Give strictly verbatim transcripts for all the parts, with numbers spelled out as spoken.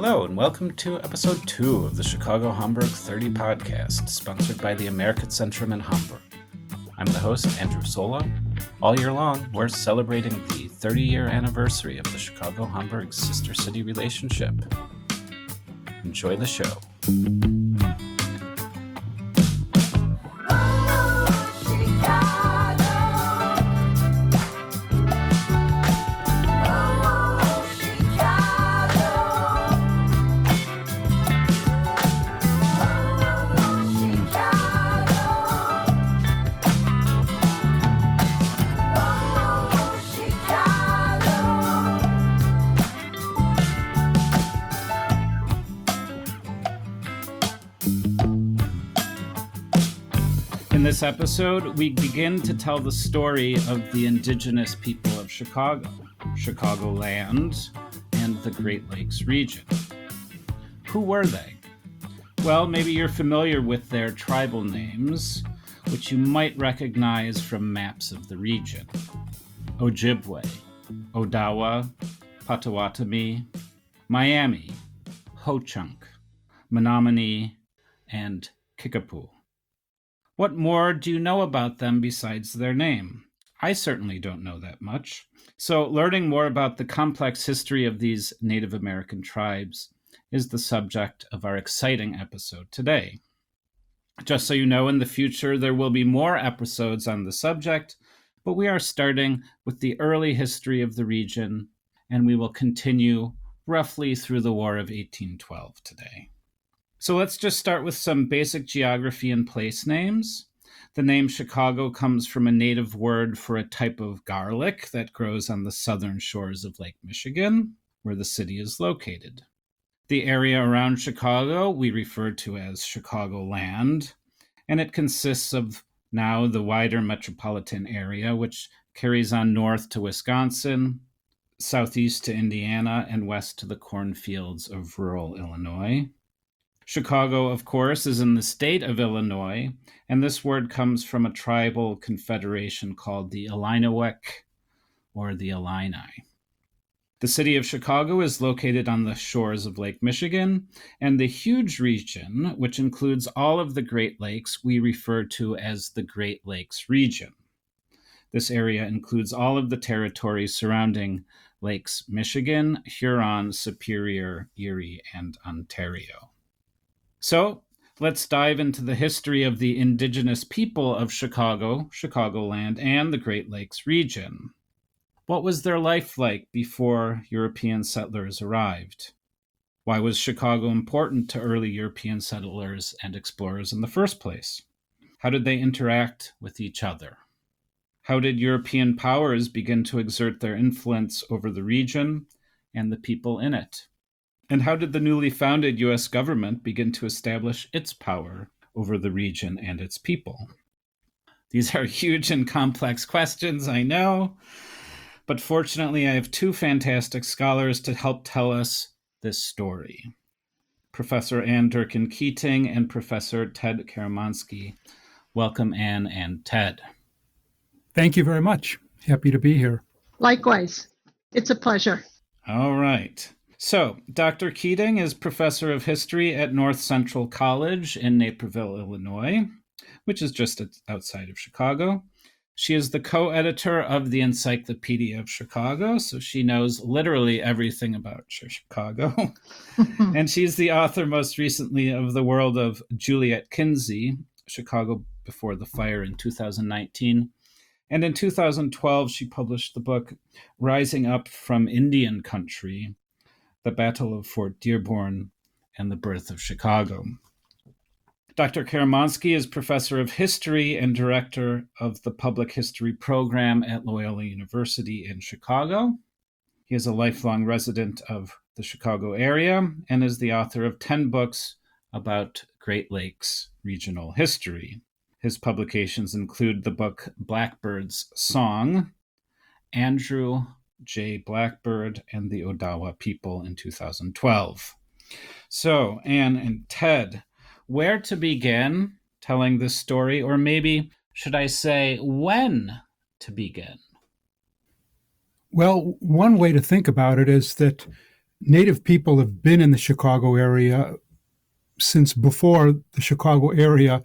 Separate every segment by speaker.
Speaker 1: Hello, and welcome to episode two of the Chicago Hamburg thirty podcast, sponsored by the American Centrum in Hamburg. I'm the host, Andrew Sola. All year long, we're celebrating the thirty-year anniversary of the Chicago-Hamburg sister city relationship. Enjoy the show. In this episode, we begin to tell the story of the indigenous people of Chicago, Chicagoland, and the Great Lakes region. Who were they? Well, maybe you're familiar with their tribal names, which you might recognize from maps of the region. Ojibwe, Odawa, Potawatomi, Miami, Ho-Chunk, Menominee, and Kickapoo. What more do you know about them besides their name? I certainly don't know that much. So learning more about the complex history of these Native American tribes is the subject of our exciting episode today. Just so you know, in the future, there will be more episodes on the subject, but we are starting with the early history of the region, and we will continue roughly through the War of eighteen twelve today. So let's just start with some basic geography and place names. The name Chicago comes from a native word for a type of garlic that grows on the southern shores of Lake Michigan, where the city is located. The area around Chicago we refer to as Chicagoland, and it consists of now the wider metropolitan area, which carries on north to Wisconsin, southeast to Indiana, and west to the cornfields of rural Illinois. Chicago, of course, is in the state of Illinois, and this word comes from a tribal confederation called the Illiniwek, or the Illini. The city of Chicago is located on the shores of Lake Michigan, and the huge region, which includes all of the Great Lakes, we refer to as the Great Lakes region. This area includes all of the territory surrounding Lakes Michigan, Huron, Superior, Erie, and Ontario. So let's dive into the history of the indigenous people of Chicago, Chicagoland, and the Great Lakes region. What was their life like before European settlers arrived? Why was Chicago important to early European settlers and explorers in the first place? How did they interact with each other? How did European powers begin to exert their influence over the region and the people in it? And how did the newly founded U S government begin to establish its power over the region and its people? These are huge and complex questions, I know, but fortunately I have two fantastic scholars to help tell us this story. Professor Ann Durkin-Keating and Professor Ted Karamanski. Welcome, Ann and Ted.
Speaker 2: Thank you very much. Happy to be here.
Speaker 3: Likewise. It's a pleasure.
Speaker 1: All right. So, Doctor Keating is professor of history at North Central College in Naperville, Illinois, which is just outside of Chicago. She is the co-editor of the Encyclopedia of Chicago, so she knows literally everything about Chicago. And she's the author most recently of The World of Juliet Kinsey, Chicago Before the Fire in two thousand nineteen. And in two thousand twelve, she published the book Rising Up from Indian Country, The Battle of Fort Dearborn, and the Birth of Chicago. Doctor Karamanski is professor of history and director of the public history program at Loyola University in Chicago. He is a lifelong resident of the Chicago area and is the author of ten books about Great Lakes regional history. His publications include the book Blackbird's Song, Andrew J. Blackbird, and the Odawa People in two thousand twelve. So, Ann and Ted, where to begin telling this story, or maybe should I say when to begin?
Speaker 2: Well, one way to think about it is that Native people have been in the Chicago area since before the Chicago area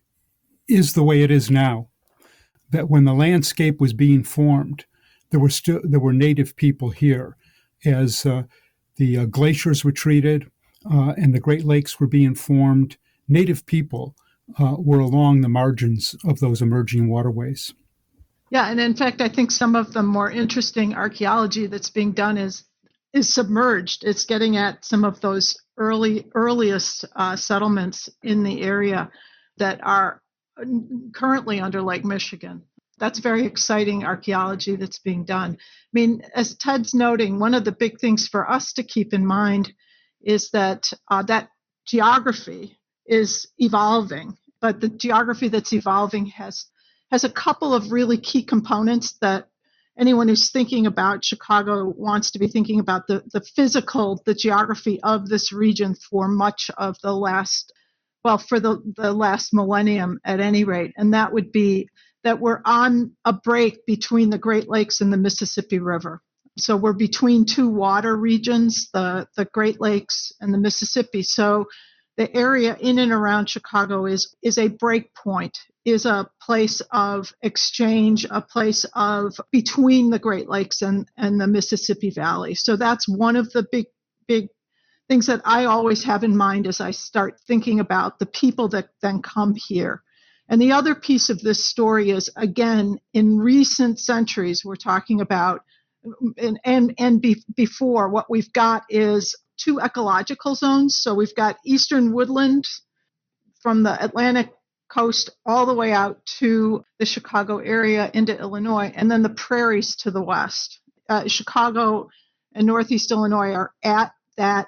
Speaker 2: is the way it is now. That when the landscape was being formed, there were still there were native people here. As uh, the uh, glaciers were treated uh, and the Great Lakes were being formed, native people uh, were along the margins of those emerging waterways.
Speaker 3: Yeah, and in fact, I think some of the more interesting archaeology that's being done is is submerged. It's getting at some of those early earliest uh, settlements in the area that are currently under Lake Michigan. That's very exciting archaeology that's being done. I mean, as Ted's noting, one of the big things for us to keep in mind is that uh, that geography is evolving, but the geography that's evolving has has a couple of really key components that anyone who's thinking about Chicago wants to be thinking about the, the physical, the geography of this region for much of the last, well, for the, the last millennium at any rate. And that would be that we're on a break between the Great Lakes and the Mississippi River. So we're between two water regions, the, the Great Lakes and the Mississippi. So the area in and around Chicago is, is a break point, is a place of exchange, a place of between the Great Lakes and, and the Mississippi Valley. So that's one of the big, big things that I always have in mind as I start thinking about the people that then come here. And the other piece of this story is, again, in recent centuries, we're talking about, and and, and be, before, what we've got is two ecological zones. So we've got eastern woodland from the Atlantic coast all the way out to the Chicago area into Illinois, and then the prairies to the west. Uh, Chicago and Northeast Illinois are at that,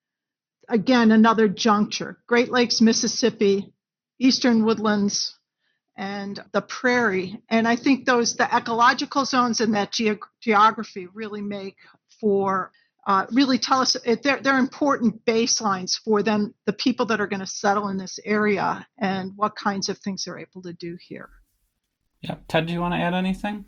Speaker 3: again, another juncture. Great Lakes, Mississippi, eastern woodlands, and the prairie. And I think those, the ecological zones and that ge- geography really make for, uh, really tell us, they're, they're important baselines for them, the people that are going to settle in this area and what kinds of things they're able to do here.
Speaker 1: Yeah. Ted, do you want to add anything?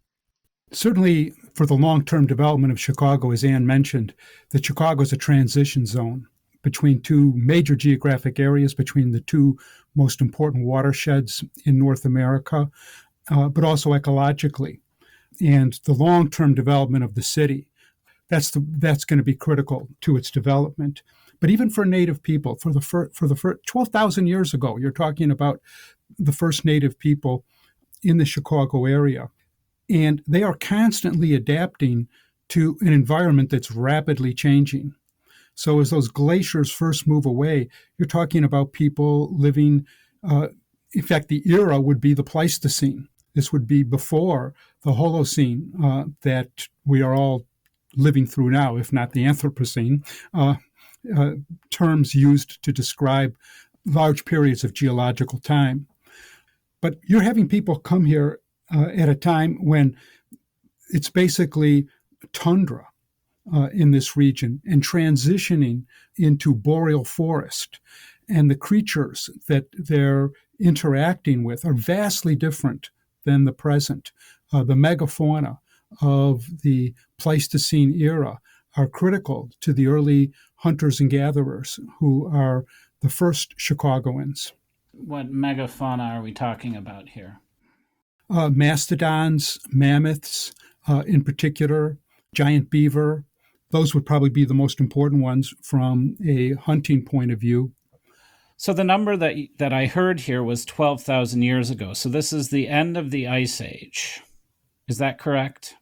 Speaker 2: Certainly for the long-term development of Chicago, as Ann mentioned, that Chicago is a transition zone between two major geographic areas, between the two most important watersheds in North America, uh, but also ecologically. And the long-term development of the city, that's the, that's going to be critical to its development. But even for Native people, for the fir- for the first twelve thousand years ago, you're talking about the first Native people in the Chicago area. And they are constantly adapting to an environment that's rapidly changing. So as those glaciers first move away, you're talking about people living, uh, in fact, the era would be the Pleistocene. This would be before the Holocene uh, that we are all living through now, if not the Anthropocene, uh, uh, terms used to describe large periods of geological time. But you're having people come here uh, at a time when it's basically tundra. Uh, in this region and transitioning into boreal forest. And the creatures that they're interacting with are vastly different than the present. Uh, the megafauna of the Pleistocene era are critical to the early hunters and gatherers who are the first Chicagoans.
Speaker 1: What megafauna are we talking about here?
Speaker 2: Uh, mastodons, mammoths uh, in particular, giant beaver. Those would probably be the most important ones from a hunting point of view.
Speaker 1: So the number that that I heard here was twelve thousand years ago. So this is the end of the Ice Age. Is that correct?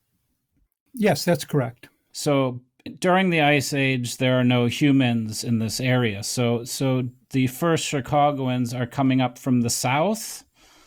Speaker 2: Yes, that's correct.
Speaker 1: So during the Ice Age, there are no humans in this area. So so the first Chicagoans are coming up from the south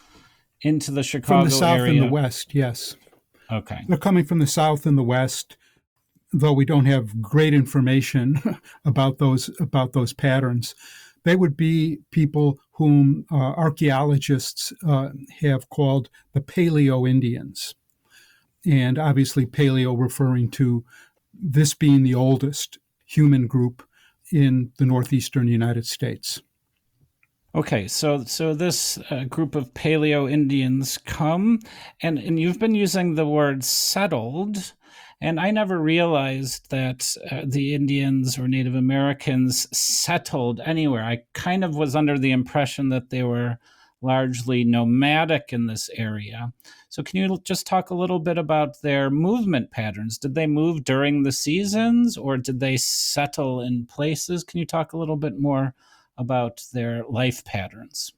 Speaker 1: into the Chicago area?
Speaker 2: From the south
Speaker 1: area.
Speaker 2: and the west, yes.
Speaker 1: Okay.
Speaker 2: They're coming from the south and the west, though we don't have great information about those about those patterns. They would be people whom uh, archaeologists uh, have called the Paleo-Indians. And obviously Paleo referring to this being the oldest human group in the northeastern United States.
Speaker 1: Okay, so so this uh, group of Paleo Indians come, and, and you've been using the word settled, And I never realized that uh, the Indians or Native Americans settled anywhere. I kind of was under the impression that they were largely nomadic in this area. So can you just talk a little bit about their movement patterns? Did they move during the seasons, or did they settle in places? Can you talk a little bit more about their life patterns?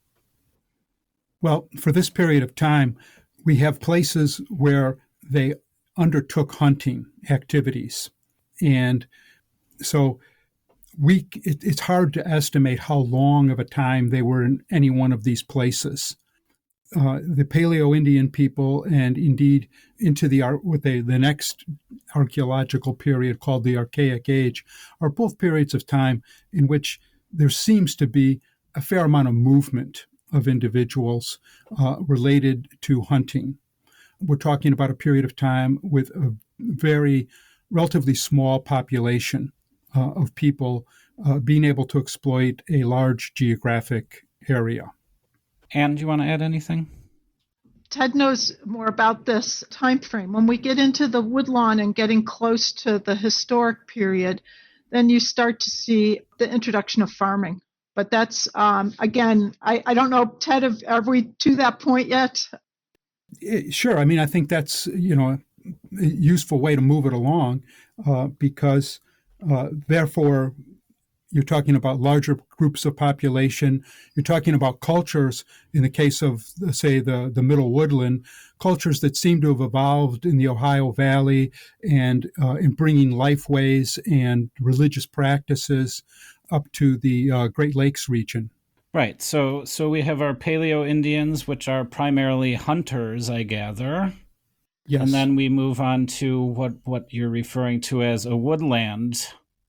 Speaker 2: Well, for this period of time, we have places where they undertook hunting activities. And so we it, it's hard to estimate how long of a time they were in any one of these places. Uh, the Paleo-Indian people, and indeed into the what they, the next archaeological period called the Archaic Age, are both periods of time in which there seems to be a fair amount of movement of individuals uh, related to hunting. We're talking about a period of time with a very relatively small population uh, of people uh, being able to exploit a large geographic area.
Speaker 1: Anne, do you want to add anything?
Speaker 3: Ted knows more about this time frame. When we get into the woodlawn and getting close to the historic period, then you start to see the introduction of farming. But that's, um, again, I, I don't know, Ted, have, are we to that point yet?
Speaker 2: Sure. I mean, I think that's, you know, a useful way to move it along uh, because uh, therefore you're talking about larger groups of population. You're talking about cultures, in the case of, say, the, the Middle Woodland, cultures that seem to have evolved in the Ohio Valley and uh, in bringing lifeways and religious practices up to the uh, Great Lakes region.
Speaker 1: Right. So so we have our Paleo-Indians, which are primarily hunters, I gather.
Speaker 2: Yes.
Speaker 1: And then we move on to what, what you're referring to as a woodland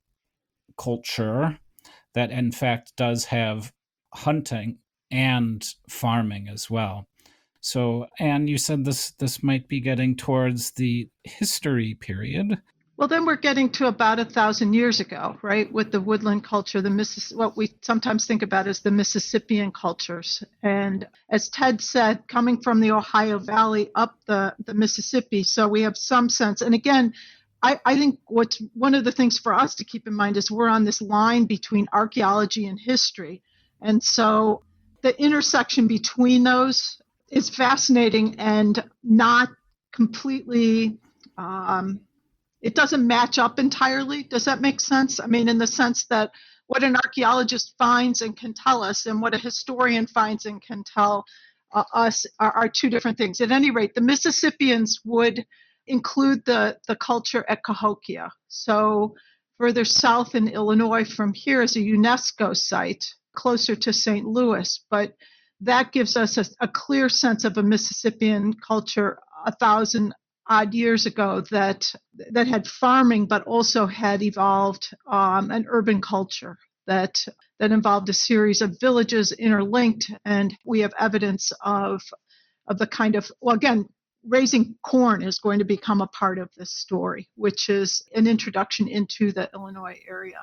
Speaker 1: culture that, in fact, does have hunting and farming as well. So, Anne, you said this this might be getting towards the history period.
Speaker 3: Well, then we're getting to about a thousand years ago, right? With the woodland culture, the Missis- what we sometimes think about as the Mississippian cultures. And as Ted said, coming from the Ohio Valley up the, the Mississippi, so we have some sense. And again, I, I think what's one of the things for us to keep in mind is we're on this line between archaeology and history. And so the intersection between those is fascinating and not completely... Um, It doesn't match up entirely. Does that make sense? I mean, in the sense that what an archaeologist finds and can tell us and what a historian finds and can tell uh, us are, are two different things. At any rate, the Mississippians would include the, the culture at Cahokia. So further south in Illinois from here is a UNESCO site closer to Saint Louis, but that gives us a, a clear sense of a Mississippian culture a thousand odd years ago that that had farming, but also had evolved um, an urban culture that that involved a series of villages interlinked, and we have evidence of of the kind of, well, again, raising corn is going to become a part of this story, which is an introduction into the Illinois area.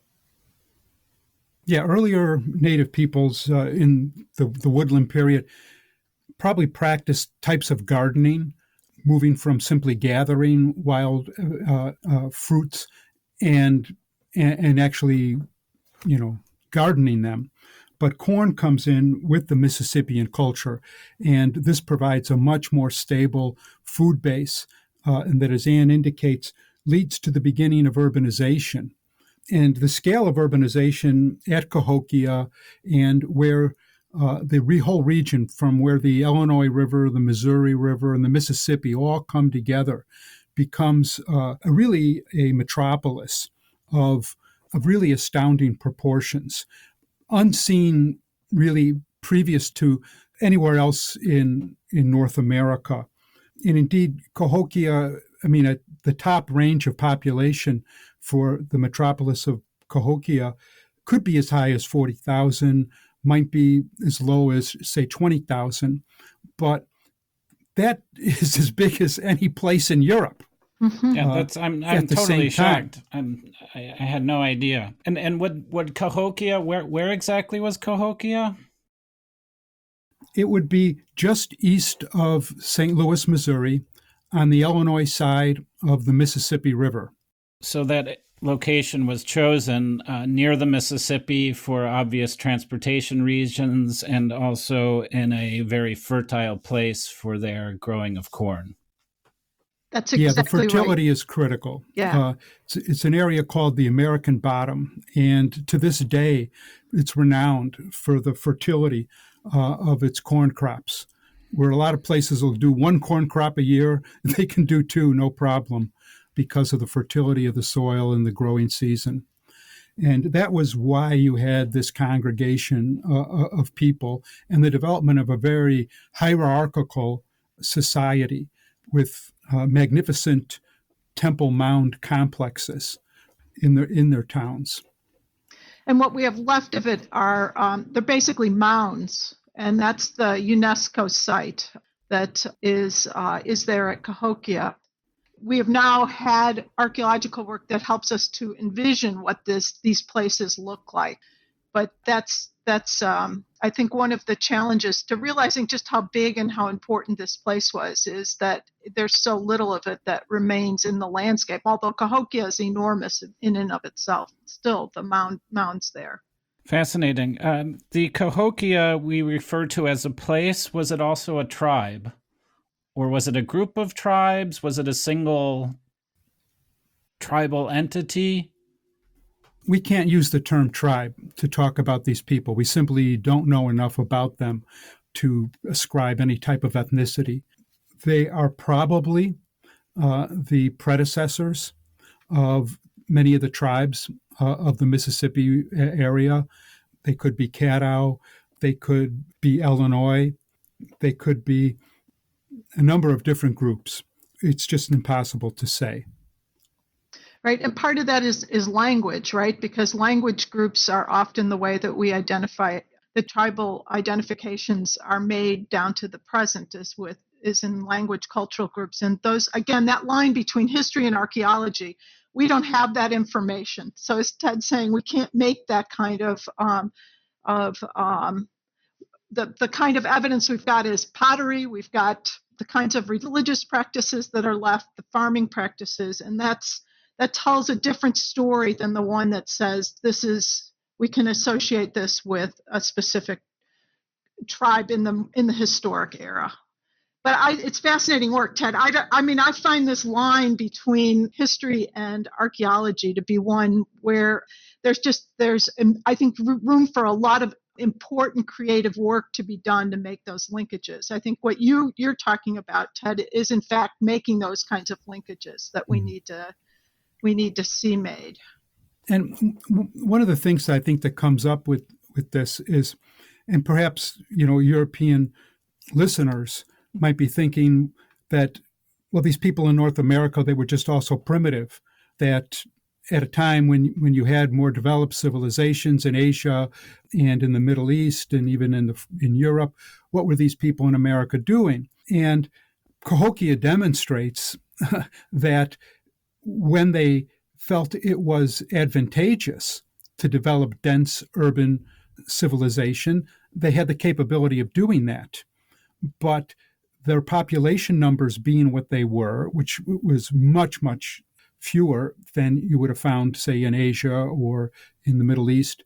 Speaker 2: Yeah, earlier Native peoples uh, in the, the woodland period probably practiced types of gardening, moving from simply gathering wild uh, uh, fruits and, and and actually, you know, gardening them. But corn comes in with the Mississippian culture, and this provides a much more stable food base, uh, and that, as Anne indicates, leads to the beginning of urbanization. And the scale of urbanization at Cahokia and where Uh, the whole region from where the Illinois River, the Missouri River, and the Mississippi all come together becomes uh, a really a metropolis of, of really astounding proportions, unseen really previous to anywhere else in, in North America. And indeed, Cahokia, I mean, at the top range of population for the metropolis of Cahokia could be as high as forty thousand, might be as low as, say, twenty thousand, but that is as big as any place in Europe.
Speaker 3: Mm-hmm.
Speaker 1: Yeah, that's I'm I'm totally shocked. I'm I, I had no idea. And and what what Cahokia? Where where exactly was Cahokia?
Speaker 2: It would be just east of Saint Louis, Missouri, on the Illinois side of the Mississippi River.
Speaker 1: So that location was chosen uh, near the Mississippi for obvious transportation reasons and also in a very fertile place for their growing of corn.
Speaker 3: That's exactly
Speaker 2: yeah, the fertility
Speaker 3: right.
Speaker 2: is critical.
Speaker 3: Yeah.
Speaker 2: Uh, it's, it's an area called the American Bottom, and to this day, it's renowned for the fertility uh, of its corn crops. Where a lot of places will do one corn crop a year, they can do two, no problem, because of the fertility of the soil in the growing season. And that was why you had this congregation uh, of people and the development of a very hierarchical society with uh, magnificent temple mound complexes in their in their towns.
Speaker 3: And what we have left of it are um, they're basically mounds, and that's the UNESCO site that is uh, is there at Cahokia. We have now had archaeological work that helps us to envision what this these places look like. But that's that's um, I think one of the challenges to realizing just how big and how important this place was is that there's so little of it that remains in the landscape. Although Cahokia is enormous in and of itself, still the mound mounds there.
Speaker 1: Fascinating. Um, the Cahokia we refer to as a place, was it also a tribe? Or was it a group of tribes? Was it a single tribal entity?
Speaker 2: We can't use the term tribe to talk about these people. We simply don't know enough about them to ascribe any type of ethnicity. They are probably uh, the predecessors of many of the tribes uh, of the Mississippi area. They could be Caddo, they could be Illinois, they could be a number of different groups. It's just impossible to say.
Speaker 3: Right, and part of that is is language, right? Because language groups are often the way that we identify. The tribal identifications are made down to the present is with is in language cultural groups. And those, again, that line between history and archaeology, we don't have that information. So as Ted's saying, we can't make that kind of um, of um, the the kind of evidence we've got is pottery. We've got the kinds of religious practices that are left, the farming practices, and that's that tells a different story than the one that says this is, we can associate this with a specific tribe in the in the historic era. But I, it's fascinating work, Ted. I, I mean, I find this line between history and archaeology to be one where there's just, there's, I think, room for a lot of important creative work to be done to make those linkages. I think what you, you're talking about, Ted, is in fact making those kinds of linkages that we need to we need to see made.
Speaker 2: And one of the things I think that comes up with, with this is, and perhaps, you know, European listeners might be thinking that, well, these people in North America, they were just also primitive, that at a time when, when you had more developed civilizations in Asia and in the Middle East and even in the in Europe, what were these people in America doing? And Cahokia demonstrates that when they felt it was advantageous to develop dense urban civilization, they had the capability of doing that. But their population numbers being what they were, which was much, much fewer than you would have found, say, in Asia or in the Middle East,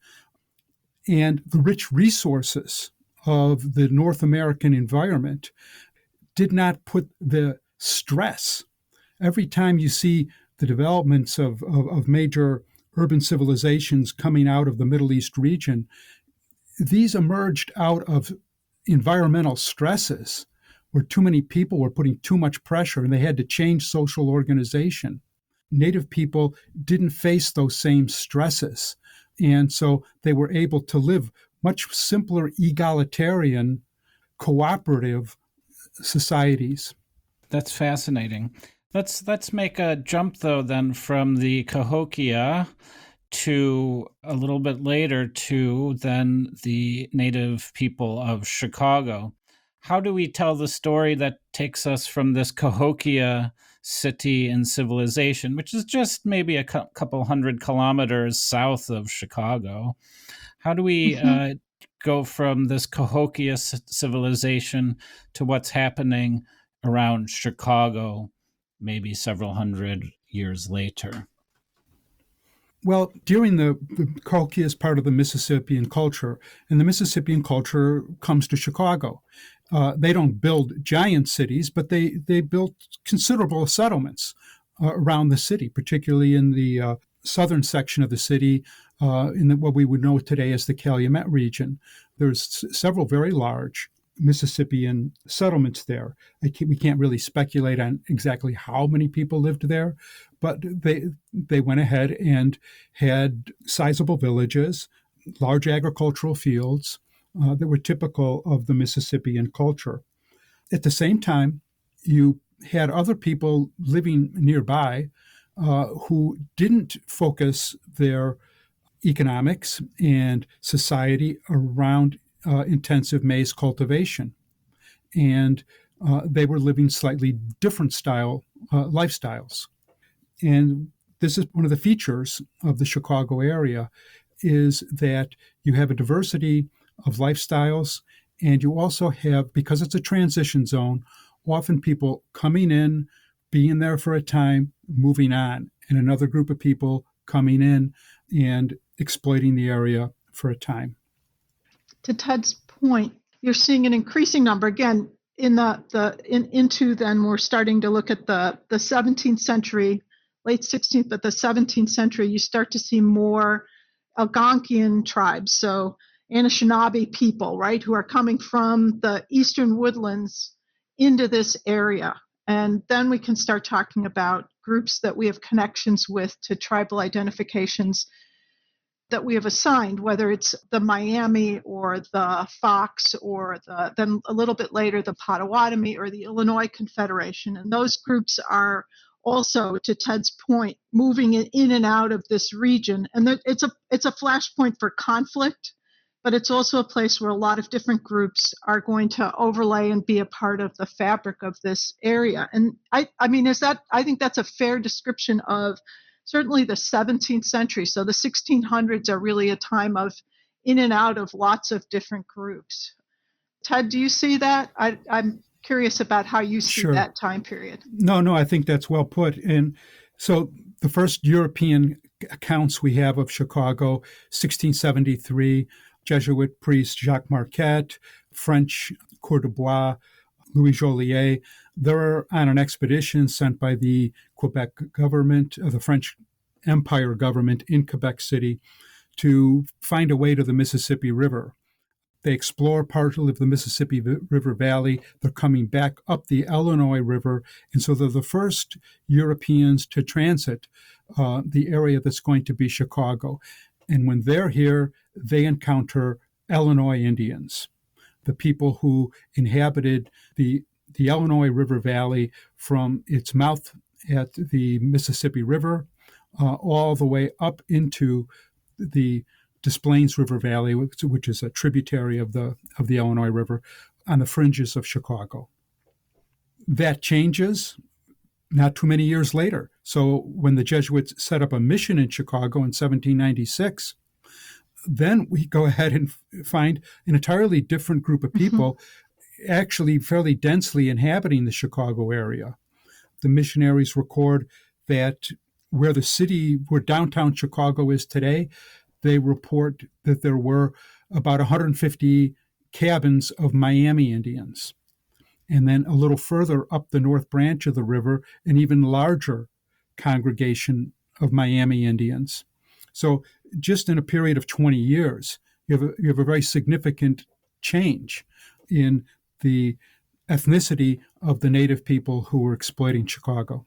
Speaker 2: and the rich resources of the North American environment did not put the stress. Every time you see the developments of, of, of major urban civilizations coming out of the Middle East region, these emerged out of environmental stresses where too many people were putting too much pressure and they had to change social organization. Native people didn't face those same stresses. And so they were able to live much simpler, egalitarian, cooperative societies.
Speaker 1: That's fascinating. Let's let's make a jump, though, then from the Cahokia to a little bit later to then the native people of Chicago. How do we tell the story that takes us from this Cahokia city and civilization, which is just maybe a cu- couple hundred kilometers south of Chicago? How do we mm-hmm. uh, go from this Cahokia c- civilization to what's happening around Chicago maybe several hundred years later?
Speaker 2: Well, during the, the Colchia is part of the Mississippian culture, and the Mississippian culture comes to Chicago. Uh, they don't build giant cities, but they, they built considerable settlements uh, around the city, particularly in the uh, southern section of the city, uh, in the, what we would know today as the Calumet region. There's s- several very large Mississippian settlements there. I can't, we can't really speculate on exactly how many people lived there, but they they went ahead and had sizable villages, large agricultural fields uh, that were typical of the Mississippian culture. At the same time, you had other people living nearby uh, who didn't focus their economics and society around uh, intensive maize cultivation. And uh, they were living slightly different style uh, lifestyles. And this is one of the features of the Chicago area, is that you have a diversity of lifestyles, and you also have, because it's a transition zone, often people coming in, being there for a time, moving on, and another group of people coming in and exploiting the area for a time.
Speaker 3: To Ted's point, you're seeing an increasing number again in the the in, into then we're starting to look at the the seventeenth century, late sixteenth, but the seventeenth century. You start to see more Algonquian tribes, so Anishinaabe people, right, who are coming from the eastern woodlands into this area. And then we can start talking about groups that we have connections with to tribal identifications that we have assigned, whether it's the Miami or the Fox or the then a little bit later the Potawatomi or the Illinois Confederation. And those groups are also, to Ted's point, moving in and out of this region. And it's a it's a flashpoint for conflict, but it's also a place where a lot of different groups are going to overlay and be a part of the fabric of this area. And I, I mean, is that, I think that's a fair description of certainly the seventeenth century. So the sixteen hundreds are really a time of in and out of lots of different groups. Ted, do you see that? I, I'm curious about how you see
Speaker 2: Sure.
Speaker 3: that time period.
Speaker 2: No, no, I think that's well put. And so the first European accounts we have of Chicago, sixteen seventy-three, Jesuit priest Jacques Marquette, French Coeur de Bois, Louis Joliet. They're on an expedition sent by the Quebec government, uh, the French Empire government in Quebec City, to find a way to the Mississippi River. They explore part of the Mississippi River Valley. They're coming back up the Illinois River. And so they're the first Europeans to transit uh, the area that's going to be Chicago. And when they're here, they encounter Illinois Indians, the people who inhabited the, the Illinois River Valley from its mouth at the Mississippi River uh, all the way up into the Des Plaines River Valley, which, which is a tributary of the of the Illinois River, on the fringes of Chicago. That changes not too many years later. So when the Jesuits set up a mission in Chicago in seventeen ninety-six, then we go ahead and find an entirely different group of people mm-hmm. actually fairly densely inhabiting the Chicago area. The missionaries record that where the city, where downtown Chicago is today, they report that there were about one hundred fifty cabins of Miami Indians. And then a little further up the north branch of the river, an even larger congregation of Miami Indians. So just in a period of twenty years, you have a, you have a very significant change in the ethnicity of the native people who were exploiting Chicago.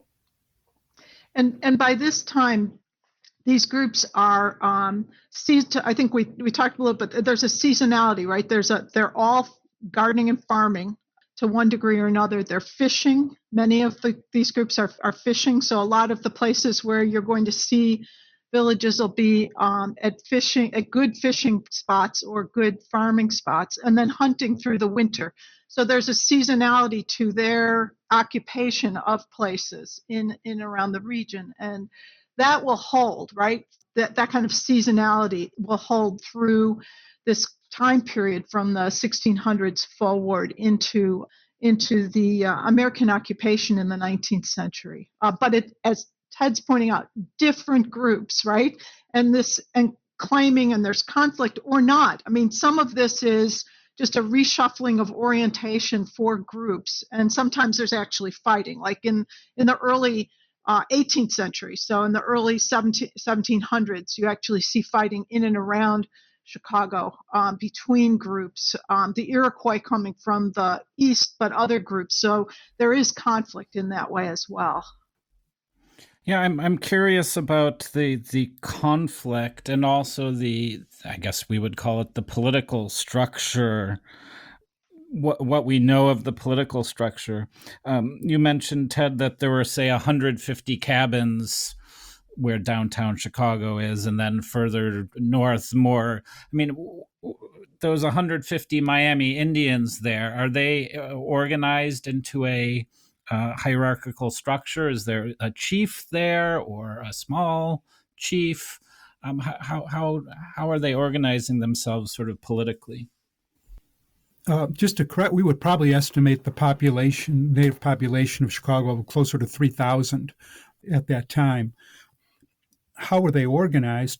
Speaker 3: And and by this time, these groups are, um, I think we, we talked a little bit, there's a seasonality, right? There's a, they're all gardening and farming to one degree or another. They're fishing. Many of the, these groups are, are fishing. So a lot of the places where you're going to see villages will be um, at fishing, at good fishing spots or good farming spots, and then hunting through the winter. So there's a seasonality to their occupation of places in, in around the region. And that will hold, right? That that kind of seasonality will hold through this time period from the sixteen hundreds forward into into the uh, American occupation in the nineteenth century. Uh, but it, as Ted's pointing out, different groups, right? And this and claiming and there's conflict or not. I mean, some of this is just a reshuffling of orientation for groups, and sometimes there's actually fighting, like in in the early uh, eighteenth century. So in the early seventeen hundreds, you actually see fighting in and around Chicago um, between groups, um, the Iroquois coming from the east, but other groups. So there is conflict in that way as well.
Speaker 1: Yeah, I'm I'm curious about the the conflict and also the, I guess we would call it the political structure. What what we know of the political structure. Um, you mentioned, Ted, that there were, say, one hundred fifty cabins where downtown Chicago is, and then further north more. I mean, those one hundred fifty Miami Indians there, are they organized into a uh, hierarchical structure? Is there a chief there or a small chief? Um, how how how are they organizing themselves sort of politically?
Speaker 2: Uh, just to correct, we would probably estimate the population, native population of Chicago, closer to three thousand at that time. How were they organized?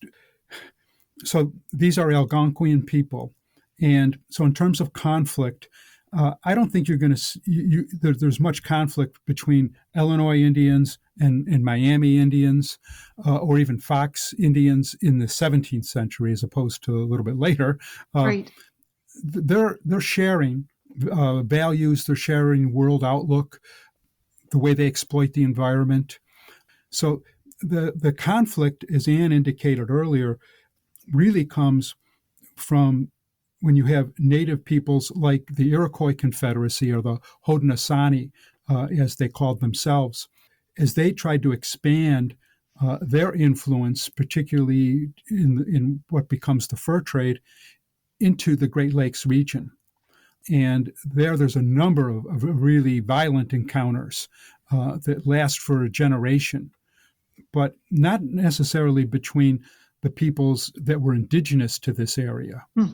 Speaker 2: So these are Algonquian people. And so in terms of conflict, uh, I don't think you're going to, you, there, there's much conflict between Illinois Indians and, and Miami Indians, uh, or even Fox Indians in the seventeenth century, as opposed to a little bit later. Uh,
Speaker 3: right.
Speaker 2: They're, they're sharing uh, values, they're sharing world outlook, the way they exploit the environment. So the, the conflict, as Anne indicated earlier, really comes from when you have native peoples like the Iroquois Confederacy or the Haudenosaunee, uh, as they called themselves, as they tried to expand uh, their influence, particularly in, in what becomes the fur trade, into the Great Lakes region. And there, there's a number of, of really violent encounters uh, that last for a generation, but not necessarily between the peoples that were indigenous to this area.
Speaker 3: Hmm.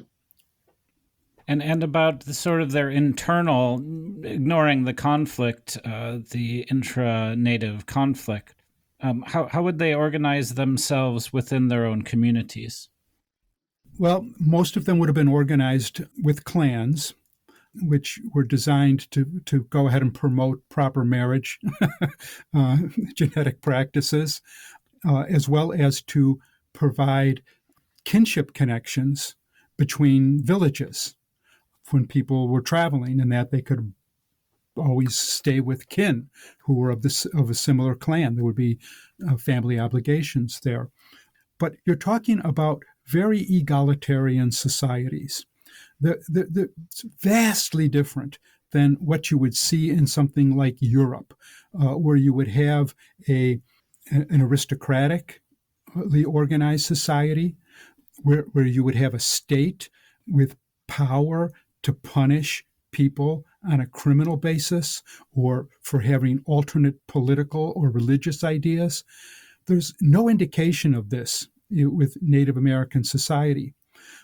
Speaker 1: And and about the sort of their internal, ignoring the conflict, uh, the intra-native conflict, um, how, how would they organize themselves within their own communities?
Speaker 2: Well, most of them would have been organized with clans, which were designed to, to go ahead and promote proper marriage, uh, genetic practices, uh, as well as to provide kinship connections between villages when people were traveling, and that they could always stay with kin who were of this of a similar clan. There would be uh, family obligations there. But you're talking about very egalitarian societies. They're, they're, they're vastly different than what you would see in something like Europe, uh, where you would have a an aristocratically organized society, where, where you would have a state with power to punish people on a criminal basis or for having alternate political or religious ideas. There's no indication of this with Native American society.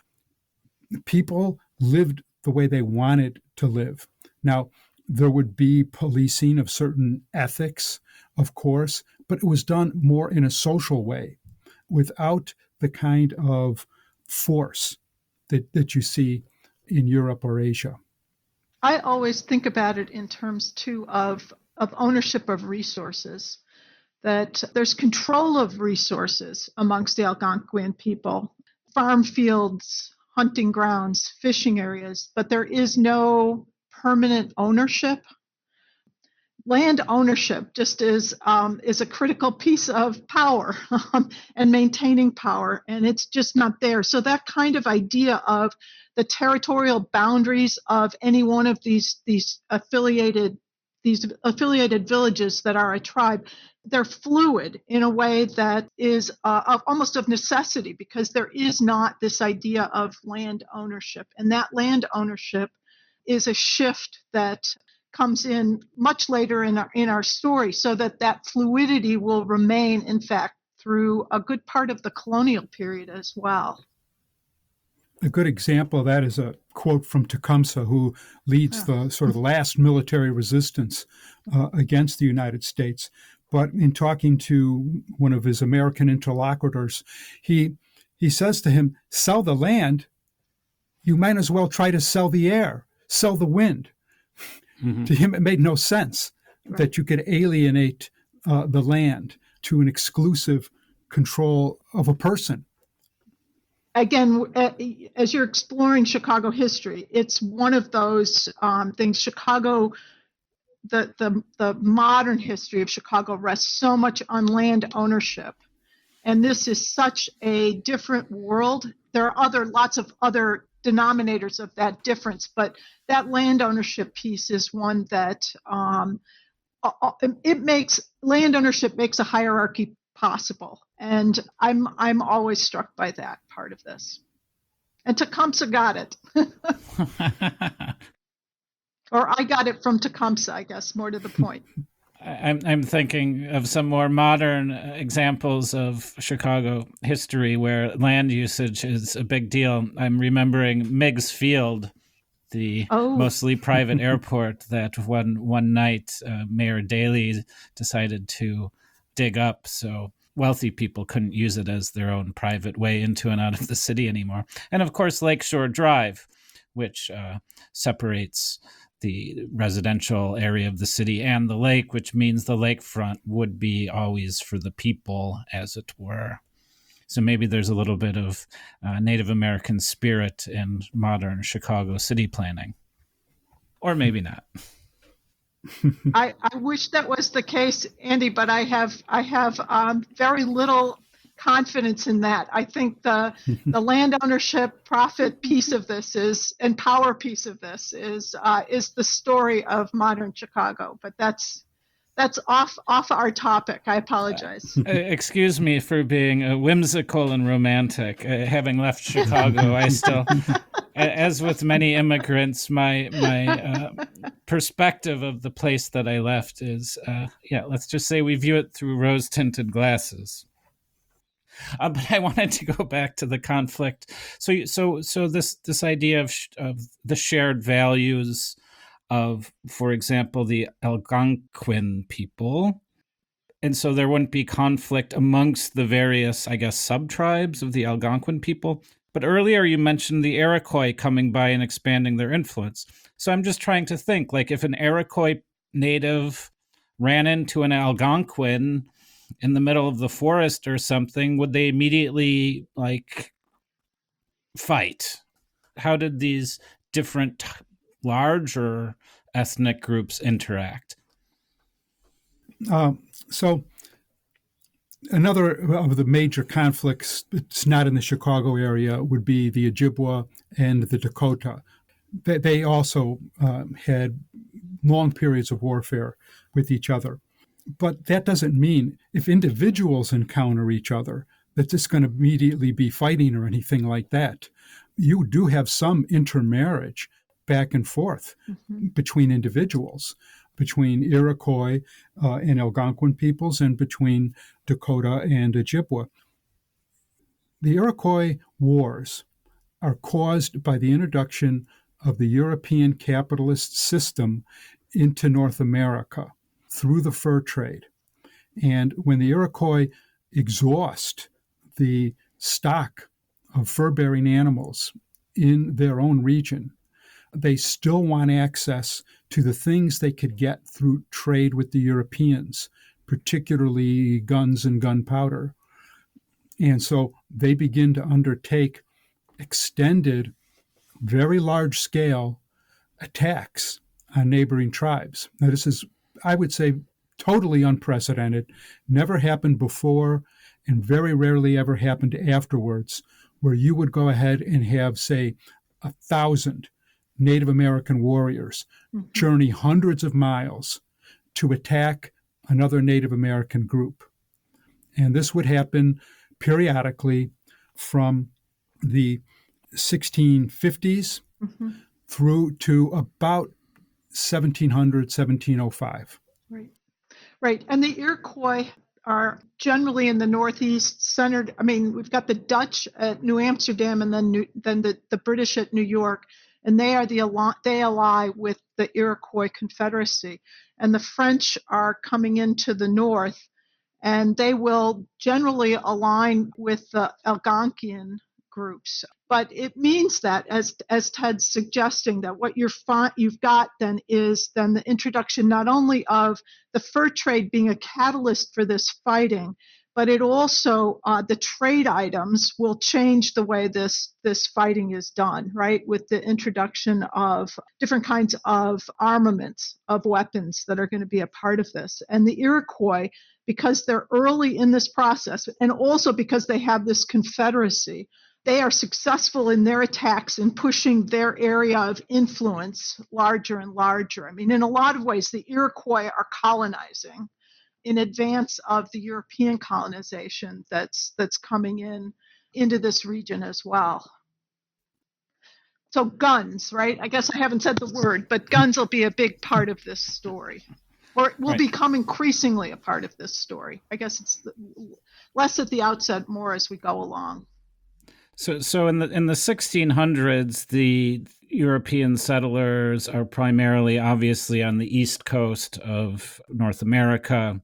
Speaker 2: People lived the way they wanted to live. Now, there would be policing of certain ethics, of course, but it was done more in a social way without the kind of force that, that you see in Europe or Asia.
Speaker 3: I always think about it in terms, too, of, of ownership of resources, that there's control of resources amongst the Algonquian people, farm fields, hunting grounds, fishing areas, but there is no permanent ownership. Land ownership just is um, is a critical piece of power um, and maintaining power, and it's just not there. So that kind of idea of the territorial boundaries of any one of these these affiliated these affiliated villages that are a tribe, they're fluid in a way that is uh, of, almost of necessity, because there is not this idea of land ownership, and that land ownership is a shift that comes in much later in our in our story, so that that fluidity will remain, in fact, through a good part of the colonial period as well.
Speaker 2: A good example of that is a quote from Tecumseh, who leads the sort of last military resistance uh, against the United States. But in talking to one of his American interlocutors, he he says to him, "Sell the land, you might as well try to sell the air, sell the wind." Mm-hmm. To him, it made no sense right. that you could alienate uh, the land to an exclusive control of a person.
Speaker 3: Again, as you're exploring Chicago history, it's one of those um, things. Chicago, the, the the modern history of Chicago rests so much on land ownership, and this is such a different world. There are other lots of other denominators of that difference, but that land ownership piece is one that um, it makes land ownership makes a hierarchy possible, and I'm I'm always struck by that part of this. And Tecumseh got it, or I got it from Tecumseh, I guess, more to the point.
Speaker 1: I'm I'm thinking of some more modern examples of Chicago history where land usage is a big deal. I'm remembering Meigs Field, the oh. mostly private airport that one one night uh, Mayor Daley decided to dig up so wealthy people couldn't use it as their own private way into and out of the city anymore. And of course, Lakeshore Drive, which uh, separates the residential area of the city and the lake, which means the lakefront would be always for the people, as it were. So maybe there's a little bit of uh, Native American spirit in modern Chicago city planning. Or maybe not.
Speaker 3: I, I wish that was the case, Andy, but I have I have um, very little confidence in that. I think the the land ownership profit piece of this is and power piece of this is uh, is the story of modern Chicago. But that's that's off off our topic. I apologize.
Speaker 1: Uh, excuse me for being uh, whimsical and romantic. Uh, having left Chicago, I still, as with many immigrants, my my uh, perspective of the place that I left is, uh, yeah, let's just say we view it through rose-tinted glasses. Uh, but I wanted to go back to the conflict. So, so, so this this idea of of the shared values of, for example, the Algonquin people. And so there wouldn't be conflict amongst the various, I guess, sub-tribes of the Algonquin people. But earlier you mentioned the Iroquois coming by and expanding their influence. So I'm just trying to think, like if an Iroquois native ran into an Algonquin in the middle of the forest or something, would they immediately, like, fight? How did these different larger ethnic groups interact?
Speaker 2: Uh, so another of the major conflicts that's not in the Chicago area would be the Ojibwa and the Dakota. They, they also uh, had long periods of warfare with each other. But that doesn't mean if individuals encounter each other that it's going to immediately be fighting or anything like that. You do have some intermarriage back and forth mm-hmm. between individuals, between Iroquois uh, and Algonquin peoples and between Dakota and Ojibwa. The Iroquois Wars are caused by the introduction of the European capitalist system into North America through the fur trade. And when the Iroquois exhaust the stock of fur-bearing animals in their own region, they still want access to the things they could get through trade with the Europeans, particularly guns and gunpowder. And so they begin to undertake extended, very large-scale attacks on neighboring tribes. Now, this is, I would say, totally unprecedented, never happened before, and very rarely ever happened afterwards, where you would go ahead and have, say, a thousand Native American warriors mm-hmm. journey hundreds of miles to attack another Native American group. And this would happen periodically from the sixteen fifties mm-hmm. through to about seventeen hundred, seventeen oh five.
Speaker 3: Right. Right. And the Iroquois are generally in the Northeast, centered. I mean, we've got the Dutch at New Amsterdam, and then New, then the, the British at New York, and they are the they ally with the Iroquois Confederacy, and the French are coming into the north, and they will generally align with the Algonquian groups. But it means that, as as Ted's suggesting, that what you're fi- you've got then is then the introduction not only of the fur trade being a catalyst for this fighting, but it also uh, the trade items will change the way this this fighting is done, right? With the introduction of different kinds of armaments, of weapons that are going to be a part of this. And the Iroquois, because they're early in this process, and also because they have this confederacy, they are successful in their attacks in pushing their area of influence larger and larger. I mean, in a lot of ways, the Iroquois are colonizing in advance of the European colonization that's that's coming in into this region as well. So guns, right? I guess I haven't said the word, but guns will be a big part of this story, or it will
Speaker 1: Right.
Speaker 3: become increasingly a part of this story. I guess it's less at the outset, more as we go along.
Speaker 1: So, so in the in the sixteen hundreds, the European settlers are primarily, obviously, on the east coast of North America,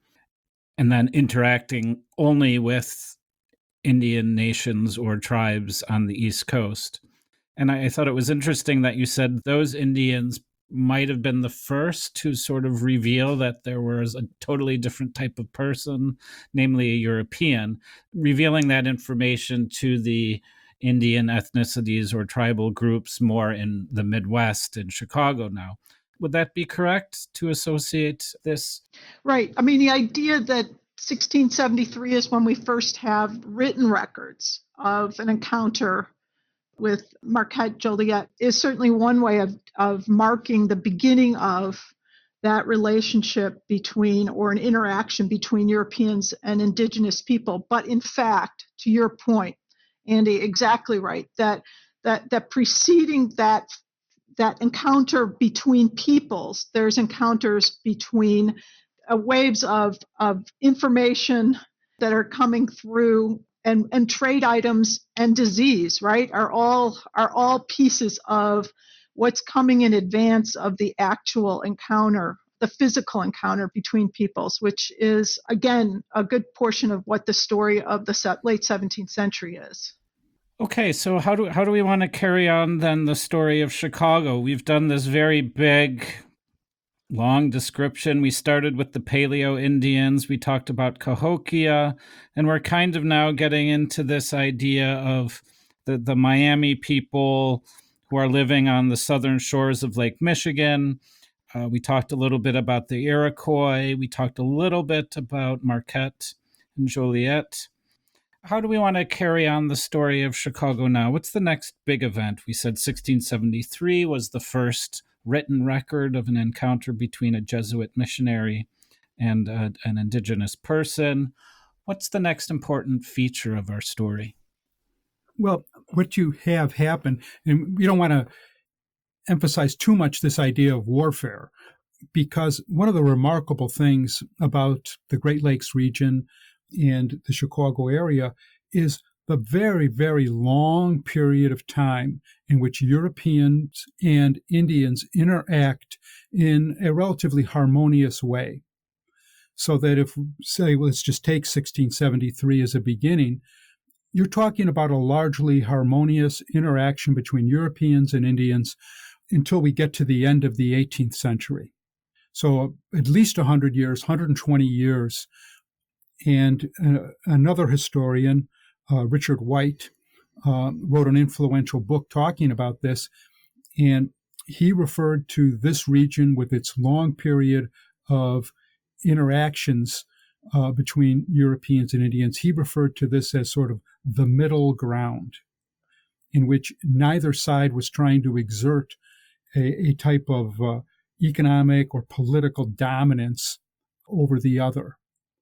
Speaker 1: and then interacting only with Indian nations or tribes on the east coast. And I, I thought it was interesting that you said those Indians might have been the first to sort of reveal that there was a totally different type of person, namely a European, revealing that information to the Indian ethnicities or tribal groups more in the Midwest and Chicago now. Would that be correct to associate this?
Speaker 3: Right. I mean, the idea that sixteen seventy-three is when we first have written records of an encounter with Marquette Joliet is certainly one way of, of marking the beginning of that relationship between, or an interaction between, Europeans and indigenous people. But in fact, to your point, Andy, exactly right, that that that preceding that that encounter between peoples, there's encounters between uh, waves of of information that are coming through, and and trade items and disease, right, are all are all pieces of what's coming in advance of the actual encounter, the physical encounter between peoples, which is, again, a good portion of what the story of the late seventeenth century is.
Speaker 1: Okay, so how do how do we want to carry on then the story of Chicago? We've done this very big, long description. We started with the Paleo Indians. We talked about Cahokia, and we're kind of now getting into this idea of the, the Miami people who are living on the southern shores of Lake Michigan. Uh, we talked a little bit about the Iroquois. We talked a little bit about Marquette and Joliet. How do we want to carry on the story of Chicago now? What's the next big event? We said sixteen seventy-three was the first written record of an encounter between a Jesuit missionary and uh, an indigenous person. What's the next important feature of our story?
Speaker 2: Well, what you have happen, and we don't want to emphasize too much this idea of warfare, because one of the remarkable things about the Great Lakes region and the Chicago area is the very, very long period of time in which Europeans and Indians interact in a relatively harmonious way. So that if, say, let's just take sixteen seventy-three as a beginning, you're talking about a largely harmonious interaction between Europeans and Indians until we get to the end of the eighteenth century. So at least one hundred years, one hundred twenty years. And uh, another historian, uh, Richard White, uh, wrote an influential book talking about this, and he referred to this region with its long period of interactions uh, between Europeans and Indians. He referred to this as sort of the middle ground, in which neither side was trying to exert a, a type of uh, economic or political dominance over the other.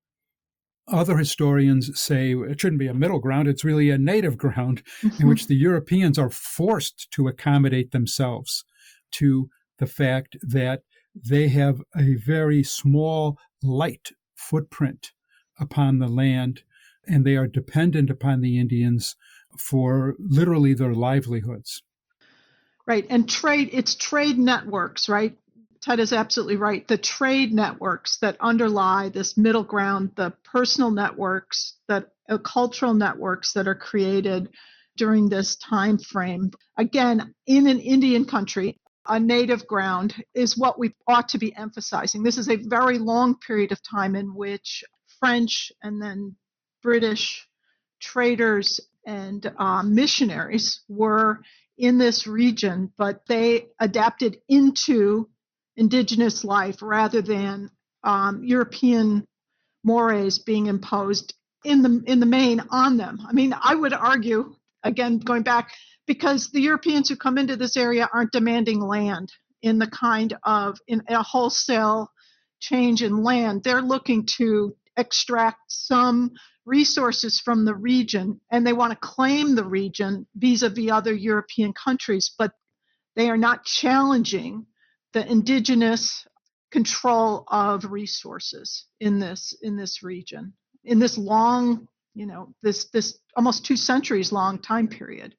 Speaker 2: Other historians say it shouldn't be a middle ground, it's really a native ground mm-hmm. in which the Europeans are forced to accommodate themselves to the fact that they have a very small, light footprint upon the land, and they are dependent upon the Indians for literally their livelihoods.
Speaker 3: Right. And trade, it's trade networks, right? Ted is absolutely right. The trade networks that underlie this middle ground, the personal networks, that uh, cultural networks that are created during this time frame. Again, in an Indian country, a native ground is what we ought to be emphasizing. This is a very long period of time in which French and then British traders and uh, missionaries were in this region, but they adapted into indigenous life rather than um, European mores being imposed in the in the main on them. I mean, I would argue, again, going back, because the Europeans who come into this area aren't demanding land in the kind of in a wholesale change in land. They're looking to extract some resources from the region, and they want to claim the region vis-a-vis other European countries, but they are not challenging the indigenous control of resources in this in this region, in this long, you know, this this almost two centuries long time period.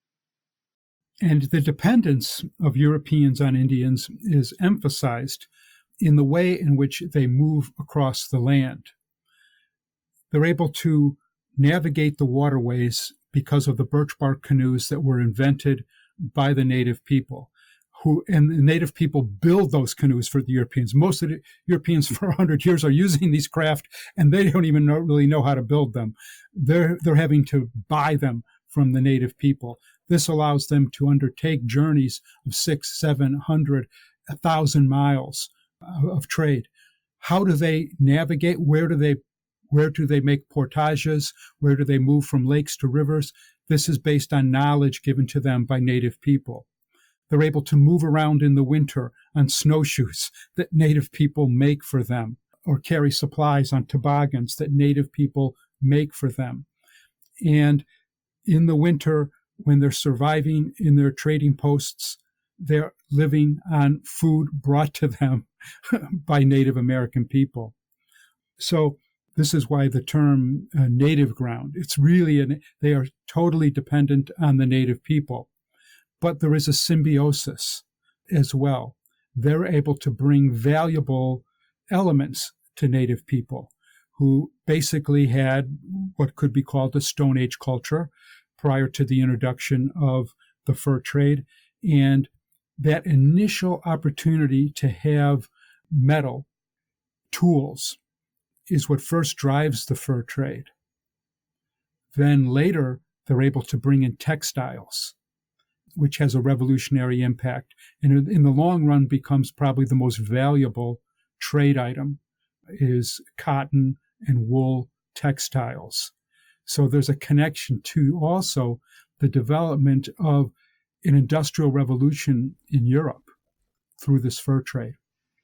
Speaker 2: And the dependence of Europeans on Indians is emphasized in the way in which they move across the land. They're able to navigate the waterways because of the birch bark canoes that were invented by the native people. Who, and the native people build those canoes for the Europeans. Most of the Europeans for one hundred years are using these craft, and they don't even know, really know how to build them. They're, they're having to buy them from the native people. This allows them to undertake journeys of six, seven hundred, a thousand miles of trade. How do they navigate? Where do they, where do they make portages? Where do they move from lakes to rivers? This is based on knowledge given to them by native people. They're able to move around in the winter on snowshoes that native people make for them, or carry supplies on toboggans that native people make for them. And in the winter, when they're surviving in their trading posts, they're living on food brought to them by Native American people. So this is why the term uh, native ground, it's really, an, they are totally dependent on the native people. But there is a symbiosis as well. They're able to bring valuable elements to native people who basically had what could be called a Stone Age culture prior to the introduction of the fur trade. And that initial opportunity to have metal tools is what first drives the fur trade. Then later, they're able to bring in textiles, which has a revolutionary impact, and in the long run becomes probably the most valuable trade item, is cotton and wool textiles. So there's a connection to also the development of an industrial revolution in Europe through this fur trade.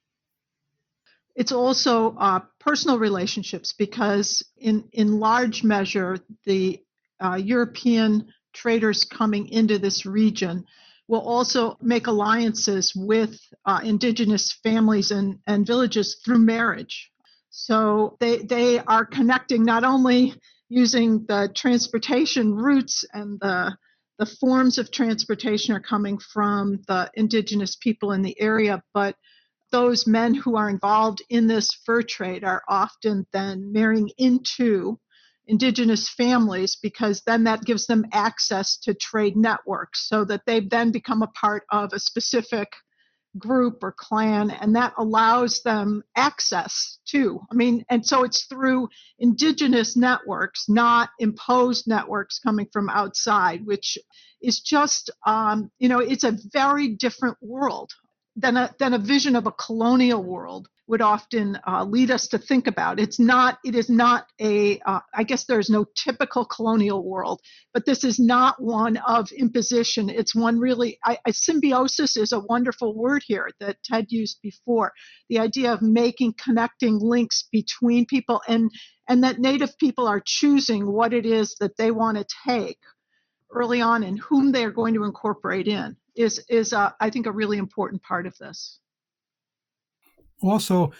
Speaker 3: It's also uh, personal relationships, because in, in large measure, the uh, European traders coming into this region will also make alliances with uh, indigenous families and, and villages through marriage. So they they are connecting not only using the transportation routes, and the the forms of transportation are coming from the indigenous people in the area, but those men who are involved in this fur trade are often then marrying into indigenous families, because then that gives them access to trade networks, so that they then become a part of a specific group or clan, and that allows them access to, I mean, and so it's through indigenous networks, not imposed networks coming from outside, which is just, um, you know, it's a very different world than a, than a vision of a colonial world would often uh, lead us to think about. It's not, it is not a, uh, I guess there's no typical colonial world, but this is not one of imposition. It's one really, I, I, symbiosis is a wonderful word here that Ted used before. The idea of making, connecting links between people, and, and that Native people are choosing what it is that they want to take early on and whom they are going to incorporate in is, is uh, I think, a really important part of this.
Speaker 2: Also,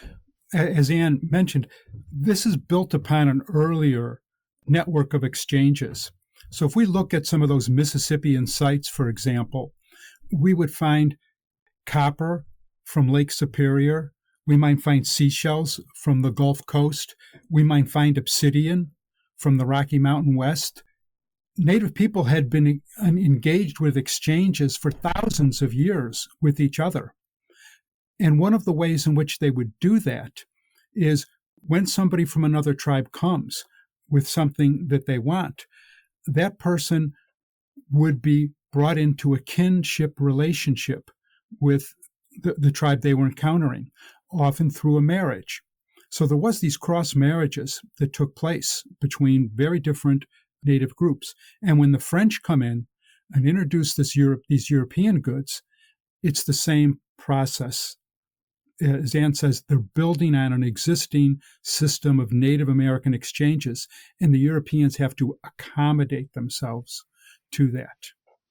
Speaker 2: as Anne mentioned, this is built upon an earlier network of exchanges. So if we look at some of those Mississippian sites, for example, we would find copper from Lake Superior. We might find seashells from the Gulf Coast. We might find obsidian from the Rocky Mountain West. Native people had been engaged with exchanges for thousands of years with each other. And one of the ways in which they would do that is when somebody from another tribe comes with something that they want, that person would be brought into a kinship relationship with the, the tribe they were encountering, often through a marriage. So there was these cross marriages that took place between very different native groups. And when the French come in and introduce this Europe, these European goods, it's the same process. As Anne says, they're building on an existing system of Native American exchanges, and the Europeans have to accommodate themselves to that.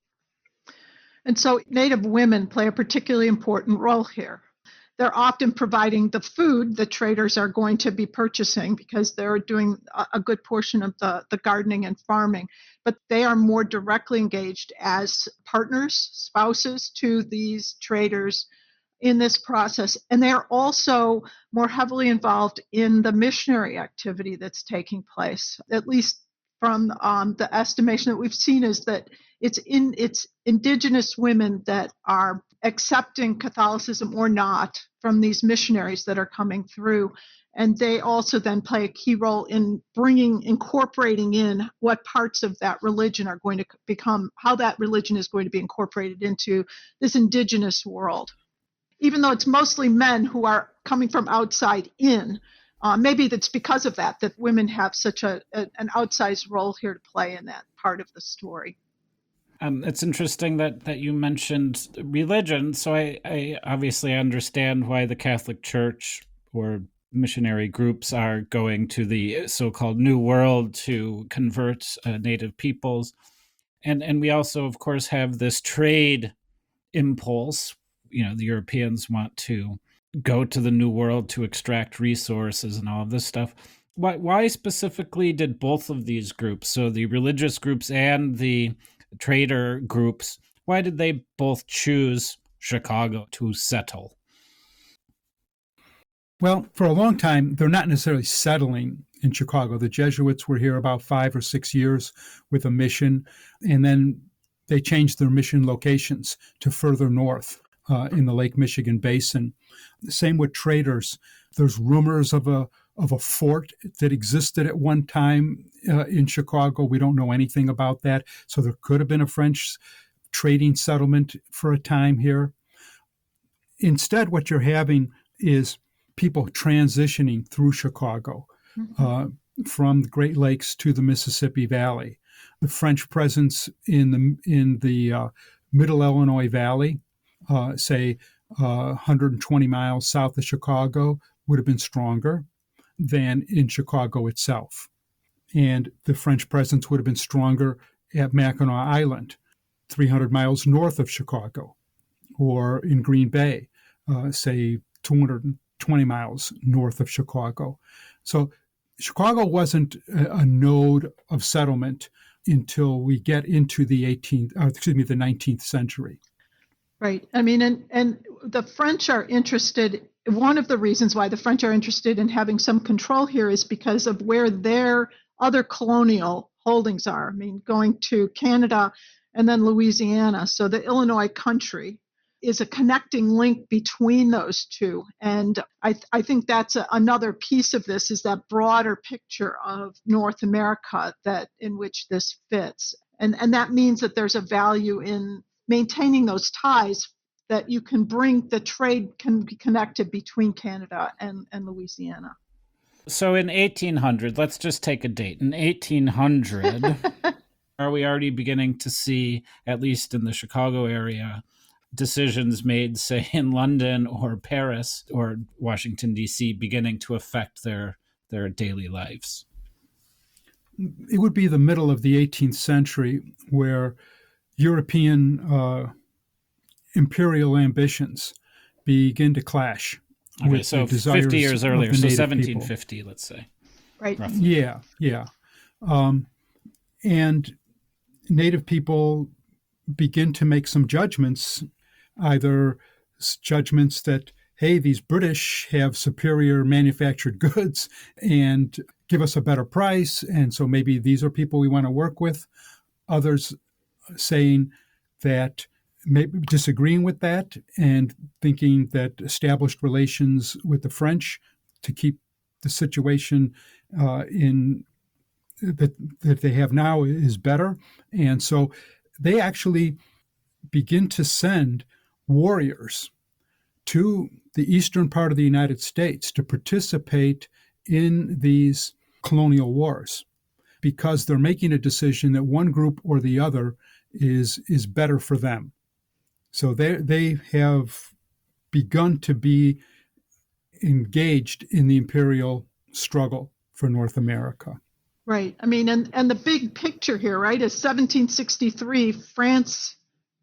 Speaker 3: And so Native women play a particularly important role here. They're often providing the food that traders are going to be purchasing because they're doing a good portion of the, the gardening and farming, but they are more directly engaged as partners, spouses to these traders in this process. And they are also more heavily involved in the missionary activity that's taking place. At least from um, the estimation that we've seen is that it's in it's indigenous women that are accepting Catholicism or not from these missionaries that are coming through. And they also then play a key role in bringing, incorporating in what parts of that religion are going to become, how that religion is going to be incorporated into this indigenous world. Even though it's mostly men who are coming from outside in, uh, maybe that's because of that, that women have such a, a an outsized role here to play in that part of the story.
Speaker 1: Um, it's interesting that, that you mentioned religion. So I, I obviously understand why the Catholic Church or missionary groups are going to the so-called New World to convert uh, Native peoples. And, and we also, of course, have this trade impulse. You know, the Europeans want to go to the New World to extract resources and all of this stuff. Why, why specifically did both of these groups, so the religious groups and the trader groups, why did they both choose Chicago to settle?
Speaker 2: Well, for a long time, they're not necessarily settling in Chicago. The Jesuits were here about five or six years with a mission, and then they changed their mission locations to further north. Uh, in the Lake Michigan basin. The same with traders. There's rumors of a of a fort that existed at one time uh, in Chicago. We don't know anything about that. So there could have been a French trading settlement for a time here. Instead, what you're having is people transitioning through Chicago mm-hmm. uh, from the Great Lakes to the Mississippi Valley. The French presence in the in the uh, Middle Illinois Valley, Uh, say uh, one hundred twenty miles south of Chicago, would have been stronger than in Chicago itself. And the French presence would have been stronger at Mackinac Island, three hundred miles north of Chicago, or in Green Bay, uh, say two hundred twenty miles north of Chicago. So Chicago wasn't a, a node of settlement until we get into the eighteenth, uh, excuse me, the nineteenth century.
Speaker 3: Right. I mean, and, and the French are interested, one of the reasons why the French are interested in having some control here is because of where their other colonial holdings are. I mean, going to Canada and then Louisiana. So the Illinois country is a connecting link between those two. And I, th- I think that's a, another piece of this is that broader picture of North America that in which this fits. And, and that means that there's a value in maintaining those ties that you can bring, the trade can be connected between Canada and, and Louisiana.
Speaker 1: So in eighteen hundred, let's just take a date. In eighteen hundred, are we already beginning to see, at least in the Chicago area, decisions made, say, in London or Paris or Washington, D C, beginning to affect their, their daily lives?
Speaker 2: It would be the middle of the eighteenth century where European uh, imperial ambitions begin to clash
Speaker 1: Okay,
Speaker 2: with
Speaker 1: so
Speaker 2: the desires
Speaker 1: fifty years
Speaker 2: of
Speaker 1: earlier,
Speaker 2: the
Speaker 1: so
Speaker 2: native
Speaker 1: seventeen
Speaker 2: people.
Speaker 1: fifty, let's say.
Speaker 3: Right.
Speaker 1: Roughly.
Speaker 2: Yeah, yeah. Um, and native people begin to make some judgments, either s- judgments that, hey, these British have superior manufactured goods and give us a better price, and so maybe these are people we want to work with. Others saying that, maybe disagreeing with that and thinking that established relations with the French to keep the situation uh, in that that they have now is better. And so they actually begin to send warriors to the eastern part of the United States to participate in these colonial wars, because they're making a decision that one group or the other is is better for them. So they they have begun to be engaged in the imperial struggle for North America.
Speaker 3: Right. I mean, and, and the big picture here, right, is seventeen sixty-three, France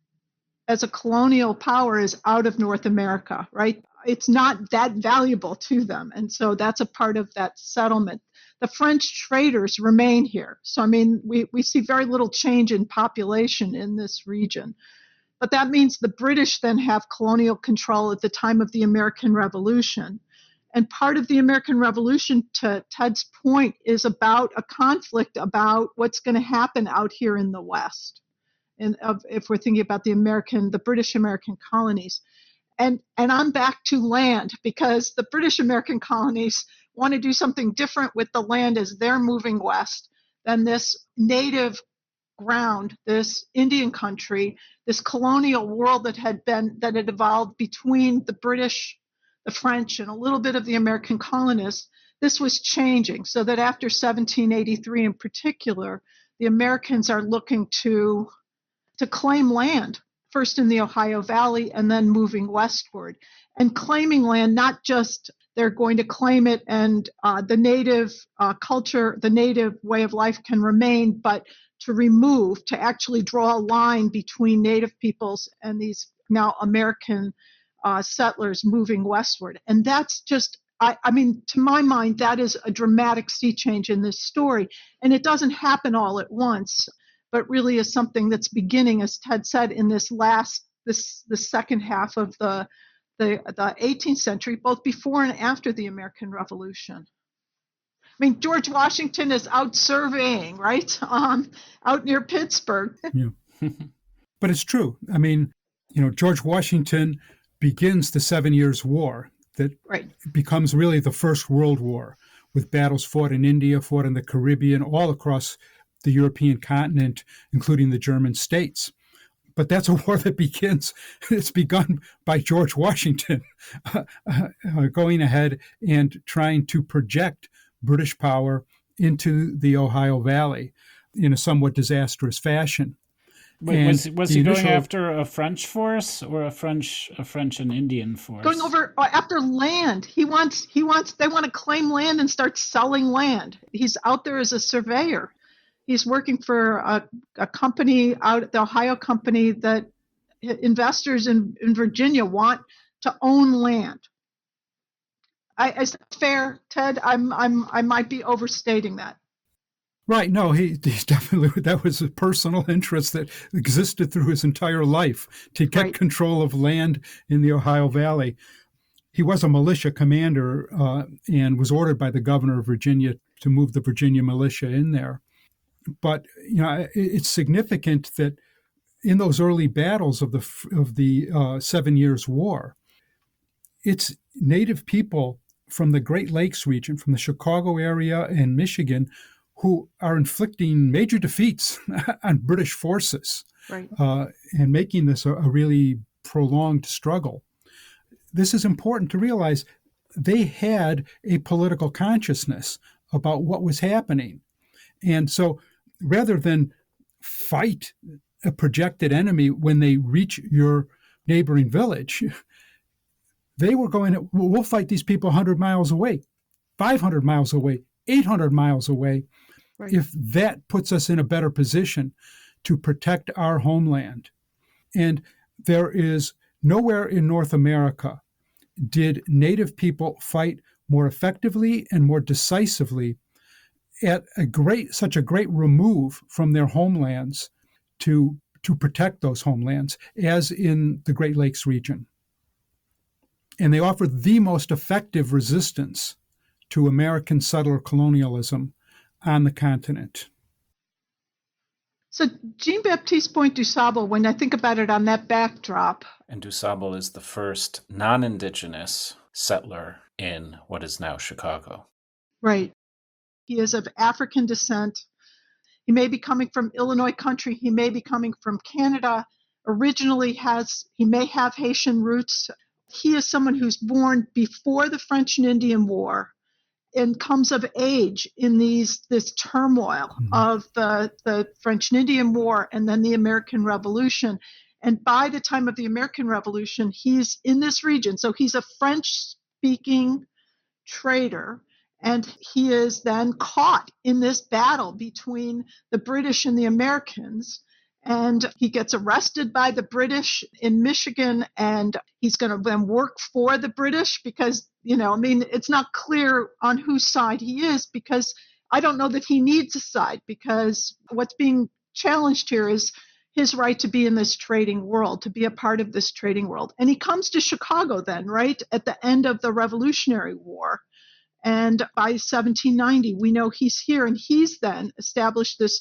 Speaker 3: as a colonial power is out of North America, right? It's not that valuable to them. And so that's a part of that settlement. The French traders remain here. So, I mean, we, we see very little change in population in this region. But that means the British then have colonial control at the time of the American Revolution. And part of the American Revolution, to Ted's point, is about a conflict about what's going to happen out here in the West. And of, if we're thinking about the American, the British American colonies. And, and I'm back to land, because the British American colonies want to do something different with the land as they're moving west than this native ground, this Indian country, this colonial world that had been, that had evolved between the British, the French, and a little bit of the American colonists. This was changing, so that after seventeen eighty-three in particular, the Americans are looking to, to claim land, first in the Ohio Valley and then moving westward. And claiming land, not just they're going to claim it and uh, the native uh, culture, the native way of life can remain, but to remove, to actually draw a line between native peoples and these now American uh, settlers moving westward. And that's just, I, I mean, to my mind, that is a dramatic sea change in this story. And it doesn't happen all at once, but really is something that's beginning, as Ted said, in this last, this the second half of the, the, the eighteenth century, both before and after the American Revolution. I mean, George Washington is out surveying, right? Um, out near Pittsburgh.
Speaker 2: Yeah. But it's true. I mean, you know, George Washington begins the Seven Years' War that
Speaker 3: right.
Speaker 2: becomes really the First World War, with battles fought in India, fought in the Caribbean, all across the European continent, including the German states. But that's a war that begins, it's begun by George Washington uh, uh, going ahead and trying to project British power into the Ohio Valley in a somewhat disastrous fashion.
Speaker 1: Wait, was was he
Speaker 2: initial,
Speaker 1: going after a French force or a French a French and Indian force?
Speaker 3: Going over after land. He wants he wants they want to claim land and start selling land. He's out there as a surveyor. He's working for a, a company out, the Ohio company, that investors in, in Virginia want to own land. I, is that fair, Ted? I'm, I'm, I might be overstating that.
Speaker 2: Right. No, he, he's definitely, that was a personal interest that existed through his entire life, to get
Speaker 3: right.
Speaker 2: control of land in the Ohio Valley. He was a militia commander uh, and was ordered by the governor of Virginia to move the Virginia militia in there. But you know, it's significant that in those early battles of the of the uh, Seven Years' War, it's native people from the Great Lakes region, from the Chicago area and Michigan, who are inflicting major defeats on British forces,
Speaker 3: right.
Speaker 2: uh, and making this a, a really prolonged struggle. This is important to realize. They had a political consciousness about what was happening. And so rather than fight a projected enemy when they reach your neighboring village, they were going, to, we'll fight these people one hundred miles away, five hundred miles away, eight hundred miles away, right. if that puts us in a better position to protect our homeland. And there is nowhere in North America did Native people fight more effectively and more decisively at a great, such a great remove from their homelands to, to protect those homelands as in the Great Lakes region. And they offered the most effective resistance to American settler colonialism on the continent.
Speaker 3: So Jean-Baptiste Point du Sable, when I think about it on that backdrop.
Speaker 1: And Du Sable is the first non-Indigenous settler in what is now Chicago.
Speaker 3: Right. He is of African descent. He may be coming from Illinois country. He may be coming from Canada. Originally has, he may have Haitian roots. He is someone who's born before the French and Indian War and comes of age in these this turmoil mm-hmm. of the, the French and Indian War and then the American Revolution. And by the time of the American Revolution, he's in this region. So he's a French-speaking trader, and he is then caught in this battle between the British and the Americans. And he gets arrested by the British in Michigan, and he's going to then work for the British because, you know, I mean, it's not clear on whose side he is because I don't know that he needs a side because what's being challenged here is his right to be in this trading world, to be a part of this trading world. And he comes to Chicago then, right, at the end of the Revolutionary War. And by seventeen ninety, we know he's here, and he's then established this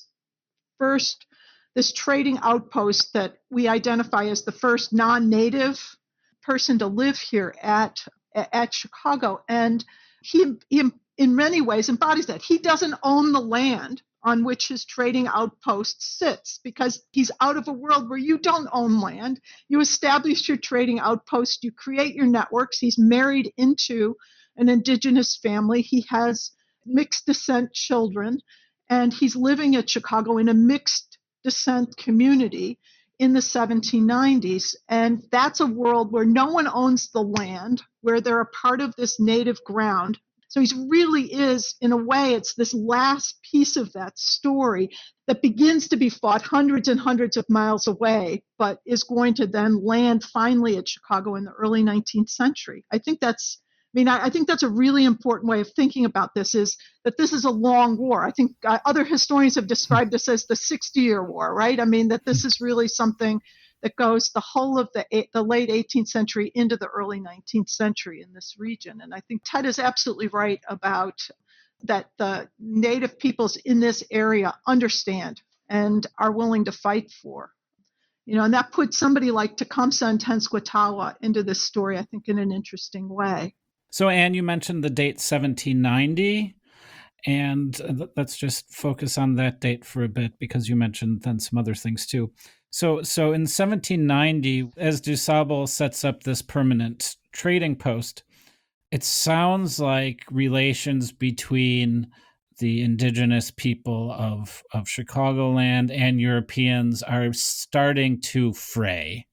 Speaker 3: first this trading outpost that we identify as the first non-native person to live here at, at Chicago. And he, he, in many ways, embodies that. He doesn't own the land on which his trading outpost sits because he's out of a world where you don't own land. You establish your trading outpost, you create your networks. He's married into an indigenous family. He has mixed descent children, and he's living at Chicago in a mixed descent community in the seventeen nineties. And that's a world where no one owns the land, where they're a part of this native ground. So he really is, in a way, it's this last piece of that story that begins to be fought hundreds and hundreds of miles away, but is going to then land finally at Chicago in the early nineteenth century. I think that's I mean, I, I think that's a really important way of thinking about this, is that this is a long war. I think uh, other historians have described this as the sixty-year war, right? I mean, that this is really something that goes the whole of the, the late eighteenth century into the early nineteenth century in this region. And I think Ted is absolutely right about that the native peoples in this area understand and are willing to fight for. You know, and that puts somebody like Tecumseh and Tenskwatawa into this story, I think, in an interesting way.
Speaker 1: So, Anne, you mentioned the date seventeen ninety, and let's just focus on that date for a bit because you mentioned then some other things too. So, so in seventeen ninety, as Du Sable sets up this permanent trading post, it sounds like relations between the indigenous people of, of Chicagoland and Europeans are starting to fray.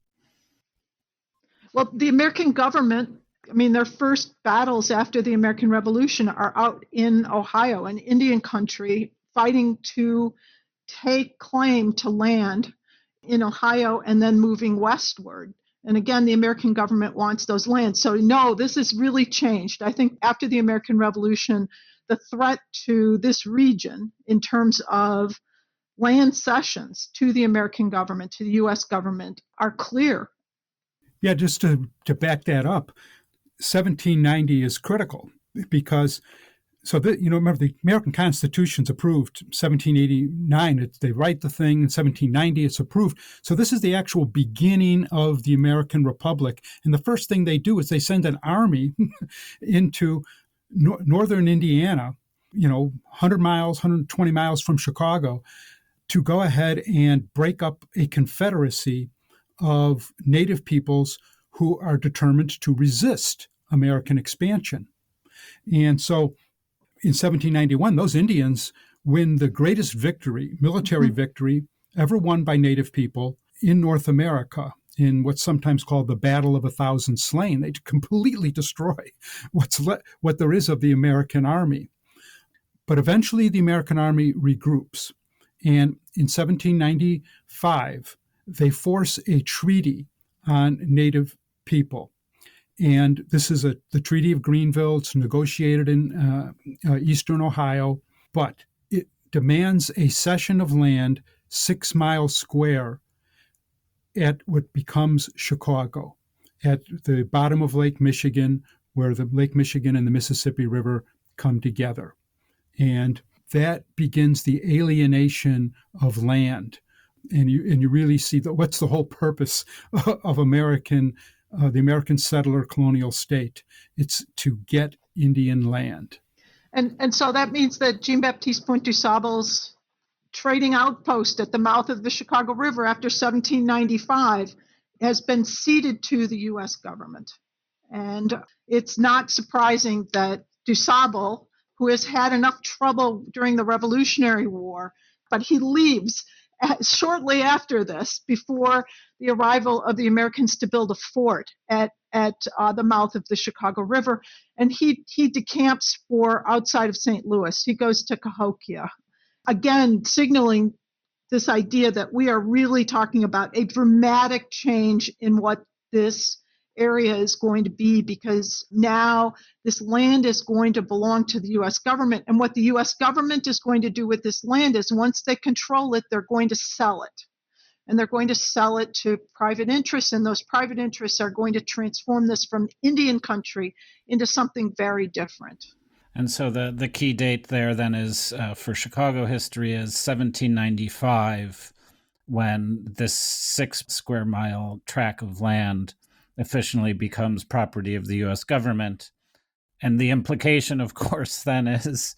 Speaker 3: Well, the American government, I mean, their first battles after the American Revolution are out in Ohio, an Indian country, fighting to take claim to land in Ohio and then moving westward. And again, the American government wants those lands. So no, this has really changed. I think after the American Revolution, the threat to this region in terms of land cessions to the American government, to the U S government, are clear.
Speaker 2: Yeah, just to, to back that up, seventeen ninety is critical because, so that, you know, remember the American Constitution's approved seventeen eighty-nine. It, they write the thing in seventeen ninety, it's approved. So this is the actual beginning of the American Republic. And the first thing they do is they send an army into no, northern Indiana, you know, one hundred miles, one hundred twenty miles from Chicago, to go ahead and break up a confederacy of native peoples who are determined to resist American expansion. And so in seventeen ninety-one, those Indians win the greatest victory, military mm-hmm. victory, ever won by native people in North America, in what's sometimes called the Battle of a Thousand Slain. They completely destroy what's le- what there is of the American army. But eventually the American army regroups. And in seventeen ninety-five, they force a treaty on native people. And this is a the Treaty of Greenville. It's negotiated in uh, uh, eastern Ohio, but it demands a cession of land six miles square at what becomes Chicago, at the bottom of Lake Michigan, where the Lake Michigan and the Mississippi River come together. And that begins the alienation of land. And you and you really see that what's the whole purpose of American, uh, the American settler colonial state? It's to get Indian land.
Speaker 3: And and so that means that Jean-Baptiste Point du Sable's trading outpost at the mouth of the Chicago River after seventeen ninety-five has been ceded to the U S government. And it's not surprising that DuSable, who has had enough trouble during the Revolutionary War, but he leaves shortly after this, before the arrival of the Americans to build a fort at at uh, the mouth of the Chicago River, and he he decamps for outside of Saint Louis. He goes to Cahokia, again signaling this idea that we are really talking about a dramatic change in what this area is going to be, because now this land is going to belong to the U S government. And what the U S government is going to do with this land is once they control it, they're going to sell it. And they're going to sell it to private interests. And those private interests are going to transform this from Indian country into something very different.
Speaker 1: And so the, the key date there then is uh, for Chicago history is seventeen ninety-five, when this six square mile tract of land officially becomes property of the U S government. And the implication, of course, then is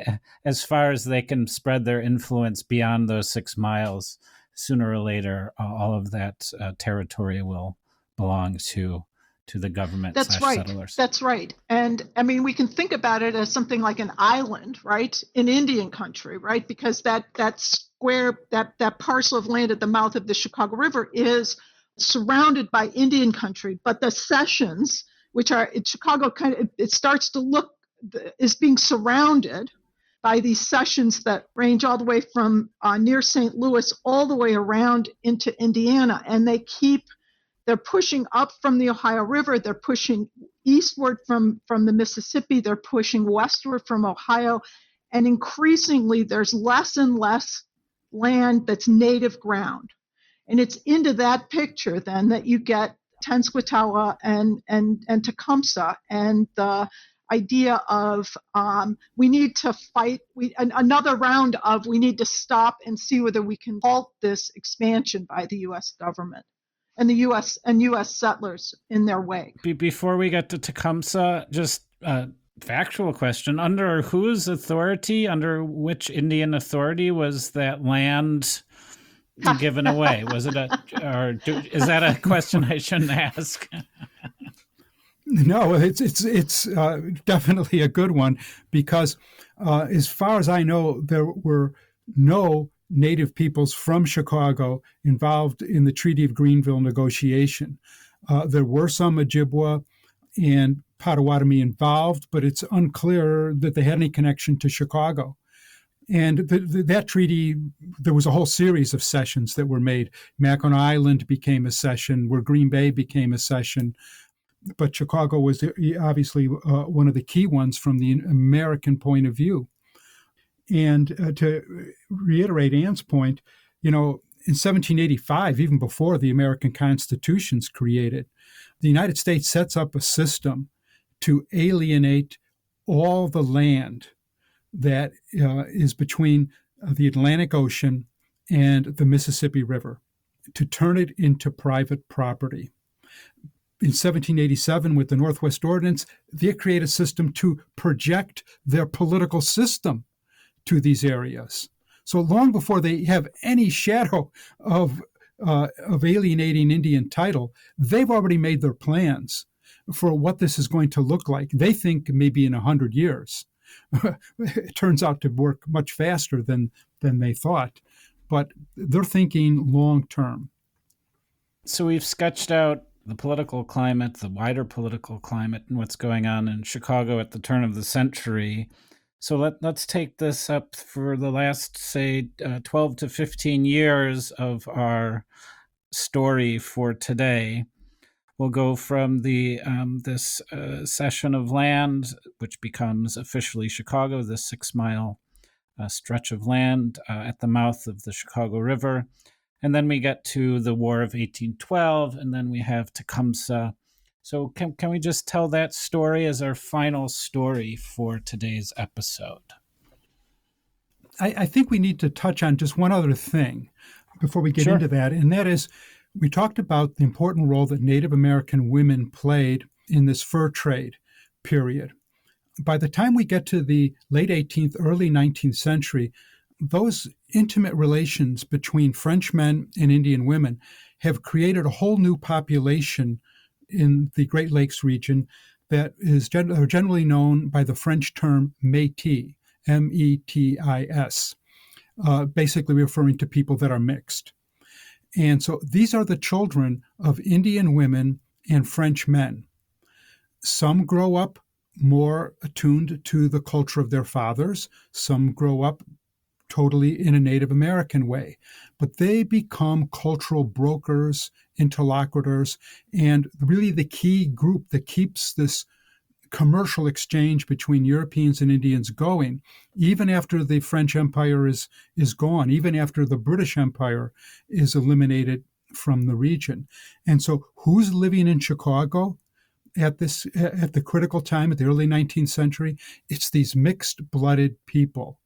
Speaker 1: as far as they can spread their influence beyond those six miles, sooner or later, uh, all of that uh, territory will belong to to the government.
Speaker 3: That's right.
Speaker 1: Settlers.
Speaker 3: That's right. And I mean, we can think about it as something like an island, right, in Indian country, right? Because that that square, that that parcel of land at the mouth of the Chicago River is surrounded by Indian country, but the cessions, which are in Chicago, kind of it starts to look is being surrounded by these cessions that range all the way from uh, near Saint Louis all the way around into Indiana, and they keep they're pushing up from the Ohio River, they're pushing eastward from from the Mississippi, they're pushing westward from Ohio, and increasingly there's less and less land that's native ground. And it's into that picture then that you get Tenskwatawa and and and Tecumseh, and the idea of um, we need to fight. We an, another round of we need to stop and see whether we can halt this expansion by the U S government and the U S and U S settlers in their wake.
Speaker 1: Be- before we get to Tecumseh, just a factual question: under whose authority, under which Indian authority was that land given away? Was it a, or do, is that a question I shouldn't ask?
Speaker 2: No, it's it's it's uh, definitely a good one, because uh, as far as I know, there were no Native peoples from Chicago involved in the Treaty of Greenville negotiation. Uh, there were some Ojibwa and Potawatomi involved, but it's unclear that they had any connection to Chicago. And the, the, that treaty, there was a whole series of cessions that were made. Mackinac Island became a cession, where Green Bay became a cession. But Chicago was obviously uh, one of the key ones from the American point of view. And uh, to reiterate Anne's point, you know, in seventeen eighty-five, even before the American Constitution's created, the United States sets up a system to alienate all the land that uh, is between uh, the Atlantic Ocean and the Mississippi River, to turn it into private property. In seventeen eighty-seven, with the Northwest Ordinance, they create a system to project their political system to these areas. So long before they have any shadow of uh, of alienating Indian title, they've already made their plans for what this is going to look like. They think maybe in one hundred years. It turns out to work much faster than than they thought, but they're thinking long term.
Speaker 1: So we've sketched out the political climate, the wider political climate, and what's going on in Chicago at the turn of the century. So let, let's take this up for the last, say, uh, twelve to fifteen years of our story for today. we'll go from the um, this uh, cession of land, which becomes officially Chicago, this six-mile uh, stretch of land uh, at the mouth of the Chicago River. And then we get to the War of eighteen twelve, and then we have Tecumseh. So can, can we just tell that story as our final story for today's episode?
Speaker 2: I, I think we need to touch on just one other thing before we get
Speaker 1: Sure.
Speaker 2: into that, and that is we talked about the important role that Native American women played in this fur trade period. By the time we get to the late eighteenth, early nineteenth century, those intimate relations between Frenchmen and Indian women have created a whole new population in the Great Lakes region that is gen- generally known by the French term Métis, M E T I S, uh, basically referring to people that are mixed. And so these are the children of Indian women and French men. Some grow up more attuned to the culture of their fathers. Some grow up totally in a Native American way. But they become cultural brokers, interlocutors, and really the key group that keeps this commercial exchange between Europeans and Indians going, even after the French Empire is, is gone, even after the British Empire is eliminated from the region. And so who's living in Chicago at this at the critical time, at the early nineteenth century? It's these mixed-blooded people.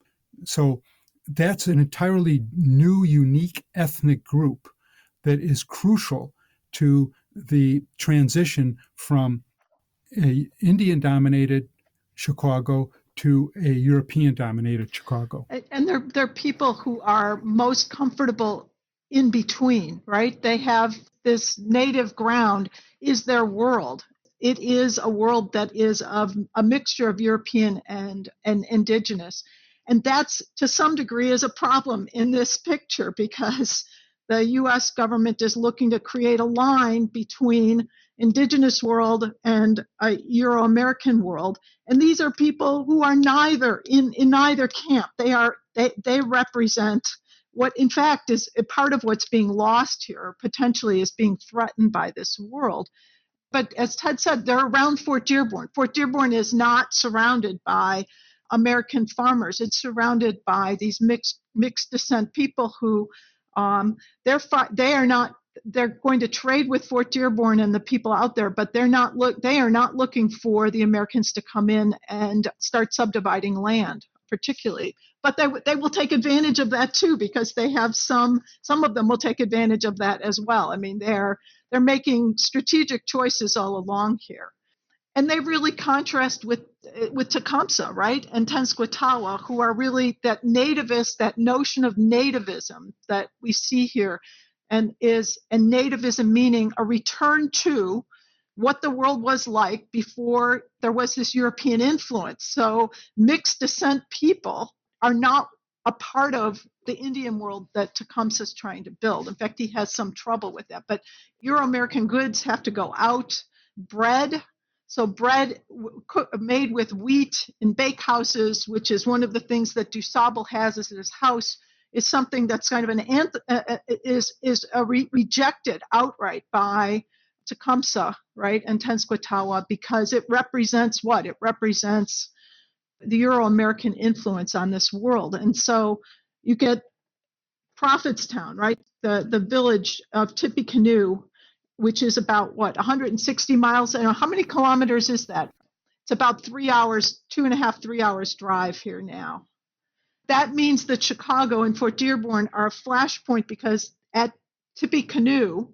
Speaker 2: So that's an entirely new, unique ethnic group that is crucial to the transition from a Indian-dominated Chicago to a European-dominated Chicago.
Speaker 3: And and they're they're people who are most comfortable in between, right? They have this native ground is their world. It is a world that is of a mixture of European and, and indigenous. And that's to some degree is a problem in this picture because the U S government is looking to create a line between indigenous world and a Euro-American world. And these are people who are neither in, in neither camp. They are they, they represent what in fact is a part of what's being lost here, or potentially is being threatened by this world. But as Ted said, they're around Fort Dearborn. Fort Dearborn is not surrounded by American farmers. It's surrounded by these mixed mixed descent people who um, they're fi- they are not they're going to trade with Fort Dearborn and the people out there, but they're not look they are not looking for the Americans to come in and start subdividing land, particularly. But they they will take advantage of that too, because they have some some of them will take advantage of that as well. I mean, they're they're making strategic choices all along here. And they really contrast with with Tecumseh, right, and Tenskwatawa, who are really that nativist, that notion of nativism that we see here, and is and nativism meaning a return to what the world was like before there was this European influence. So mixed descent people are not a part of the Indian world that Tecumseh is trying to build. In fact, he has some trouble with that. But Euro-American goods have to go out. Bread. So bread made with wheat in bakehouses, which is one of the things that DuSable has as his house, is something that's kind of an anth- uh, is is a re- rejected outright by Tecumseh, right, and Tenskwatawa, because it represents what? It represents the Euro-American influence on this world. And so you get Prophetstown, right, the the village of Tippecanoe, which is about, what, one hundred sixty miles? I don't know, how many kilometers is that? It's about three hours, two and a half, three hours drive here now. That means that Chicago and Fort Dearborn are a flashpoint, because at Tippecanoe,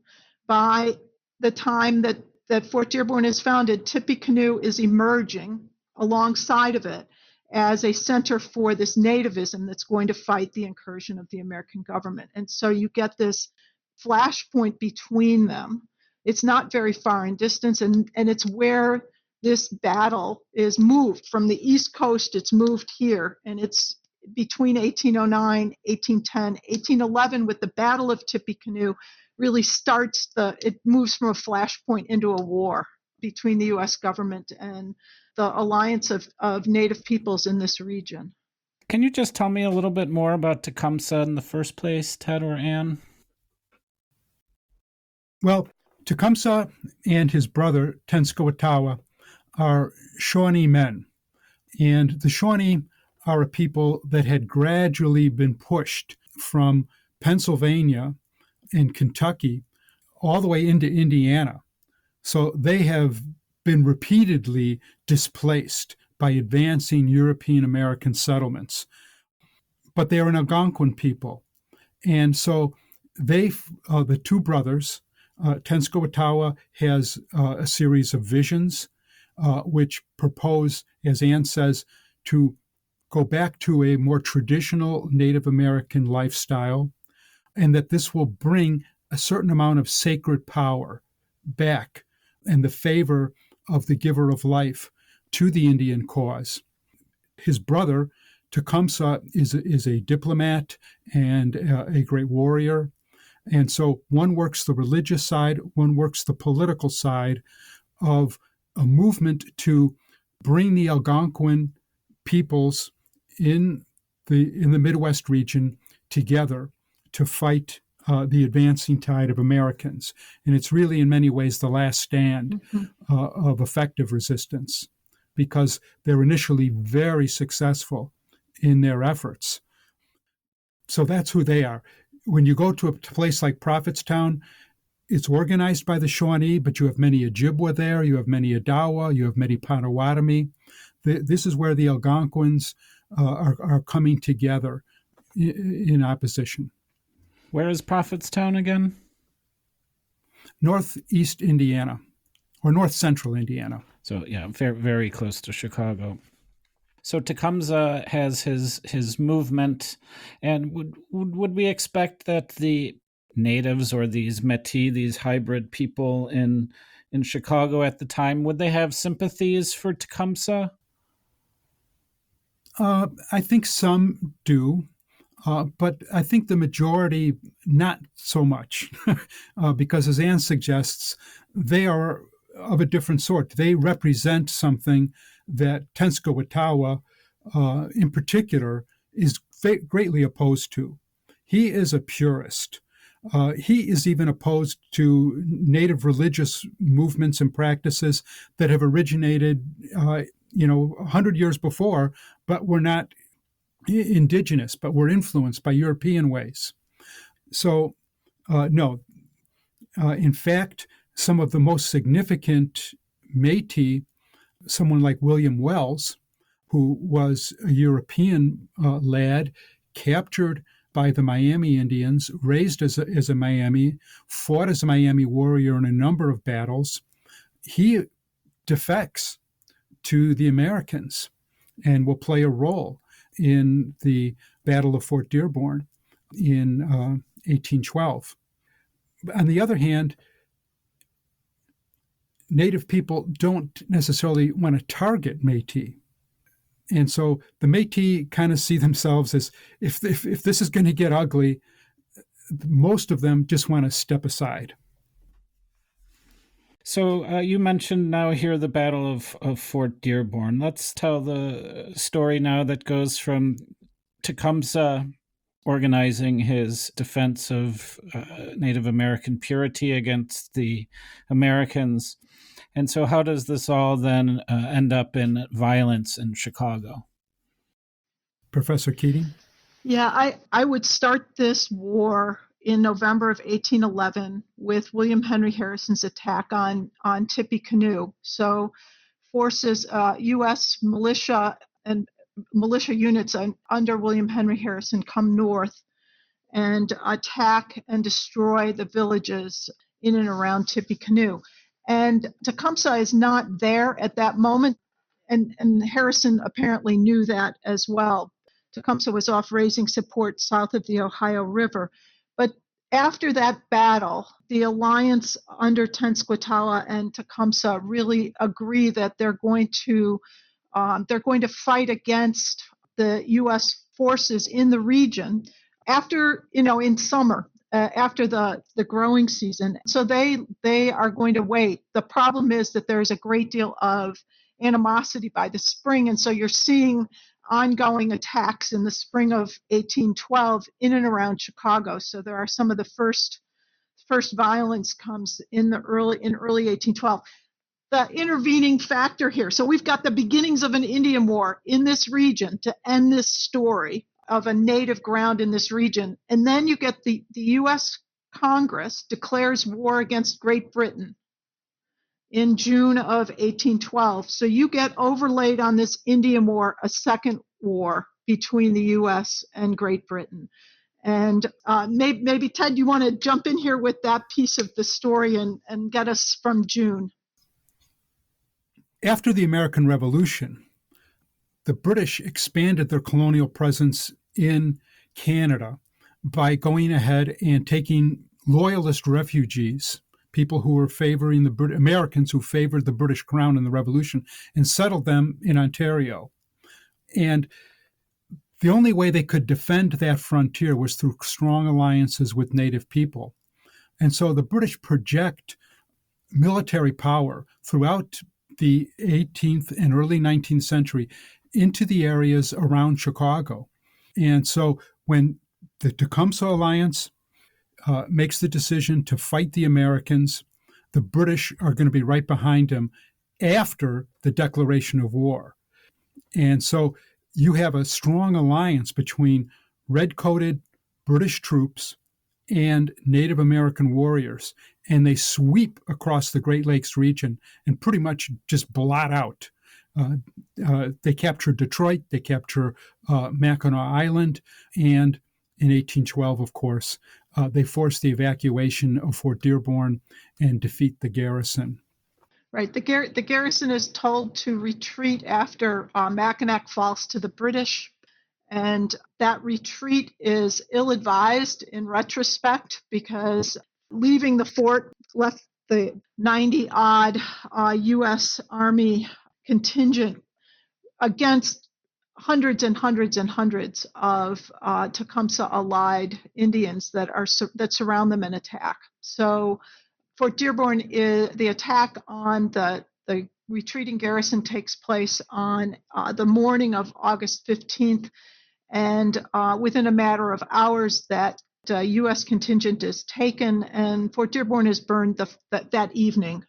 Speaker 3: by the time that, that Fort Dearborn is founded, Tippecanoe is emerging alongside of it as a center for this nativism that's going to fight the incursion of the American government. And so you get this flashpoint between them. It's not very far in distance, and, and it's where this battle is moved from the East Coast. It's moved here, and it's between eighteen oh nine, eighteen ten, eighteen eleven, with the Battle of Tippecanoe, really starts the, it moves from a flashpoint into a war between the U S government and the alliance of, of Native peoples in this region.
Speaker 1: Can you just tell me a little bit more about Tecumseh in the first place, Ted or Anne?
Speaker 2: Well, Tecumseh and his brother, Tenskwatawa, are Shawnee men. And the Shawnee are a people that had gradually been pushed from Pennsylvania and Kentucky all the way into Indiana. So they have been repeatedly displaced by advancing European American settlements. But they are an Algonquin people. And so they, uh, the two brothers, uh, Tenskwatawa has uh, a series of visions uh, which propose, as Anne says, to go back to a more traditional Native American lifestyle, and that this will bring a certain amount of sacred power back and the favor of the giver of life to the Indian cause. His brother, Tecumseh, is, is a diplomat and uh, a great warrior. And so one works the religious side, one works the political side of a movement to bring the Algonquin peoples in the in the Midwest region together to fight uh, the advancing tide of Americans. And it's really, in many ways, the last stand mm-hmm. uh, of effective resistance, because they're initially very successful in their efforts. So that's who they are. When you go to a place like Prophetstown, it's organized by the Shawnee, but you have many Ojibwa there, you have many Odawa, you have many Potawatomi. This is where the Algonquins uh, are, are coming together in, in opposition.
Speaker 1: Where is Prophetstown again?
Speaker 2: Northeast Indiana, or north central Indiana.
Speaker 1: So yeah, very, very close to Chicago. So Tecumseh has his his movement, and would would, would we expect that the natives or these Métis, these hybrid people in in Chicago at the time, would they have sympathies for Tecumseh?
Speaker 2: Uh, I think some do, uh, but I think the majority not so much, uh, because as Anne suggests, they are of a different sort. They represent something that Tenskwatawa, uh, in particular, is fa- greatly opposed to. He is a purist. Uh, he is even opposed to native religious movements and practices that have originated, uh, you know, a hundred years before, but were not indigenous, but were influenced by European ways. So, uh, no. Uh, in fact, some of the most significant Métis, someone like William Wells, who was a European uh, lad, captured by the Miami Indians, raised as a, as a Miami, fought as a Miami warrior in a number of battles. He defects to the Americans and will play a role in the Battle of Fort Dearborn in uh, eighteen twelve. On the other hand, Native people don't necessarily want to target Métis. And so the Métis kind of see themselves as, if, if, if this is going to get ugly, most of them just want to step aside.
Speaker 1: So uh, you mentioned now here the Battle of, of Fort Dearborn. Let's tell the story now that goes from Tecumseh organizing his defense of uh, Native American purity against the Americans. And so how does this all then uh, end up in violence in Chicago?
Speaker 2: Professor Keating?
Speaker 3: Yeah, I, I would start this war in November of eighteen eleven with William Henry Harrison's attack on, on Tippecanoe. So forces, uh, U S militia and militia units under William Henry Harrison come north and attack and destroy the villages in and around Tippecanoe. And Tecumseh is not there at that moment, and, and Harrison apparently knew that as well. Tecumseh was off raising support south of the Ohio River. But after that battle, the alliance under Tenskwatawa and Tecumseh really agree that they're going to um, they're going to fight against the U S forces in the region after, you know, in summer. Uh, after the, the growing season. So they they are going to wait. The problem is that there's a great deal of animosity by the spring, and so you're seeing ongoing attacks in the spring of eighteen twelve in and around Chicago. So there are some of the first first violence comes in the early in early eighteen twelve. The intervening factor here. So we've got the beginnings of an Indian war in this region to end this story of a native ground in this region. And then you get the, the U S Congress declares war against Great Britain in June of eighteen twelve. So you get overlaid on this Indian war a second war between the U S and Great Britain. And uh, maybe, maybe, Ted, you want to jump in here with that piece of the story and, and get us from June.
Speaker 2: After the American Revolution, the British expanded their colonial presence in Canada by going ahead and taking loyalist refugees, people who were favoring the Brit- Americans who favored the British Crown in the Revolution, and settled them in Ontario. And the only way they could defend that frontier was through strong alliances with Native people. And so the British project military power throughout the eighteenth and early nineteenth century into the areas around Chicago. And so when the Tecumseh Alliance uh, makes the decision to fight the Americans, the British are going to be right behind them after the declaration of war. And so you have a strong alliance between red-coated British troops and Native American warriors, and they sweep across the Great Lakes region and pretty much just blot out. Uh, uh, they capture Detroit, they capture uh, Mackinac Island, and in eighteen twelve, of course, uh, they force the evacuation of Fort Dearborn and defeat the garrison.
Speaker 3: Right. The, gar- the garrison is told to retreat after uh, Mackinac falls to the British. And that retreat is ill-advised in retrospect because leaving the fort left the ninety-odd uh, U S Army contingent against hundreds and hundreds and hundreds of uh, Tecumseh-allied Indians that are that surround them and attack. So Fort Dearborn, is, the attack on the, the retreating garrison takes place on uh, the morning of August fifteenth. And uh, within a matter of hours, that uh, U S contingent is taken and Fort Dearborn is burned the, that, that evening.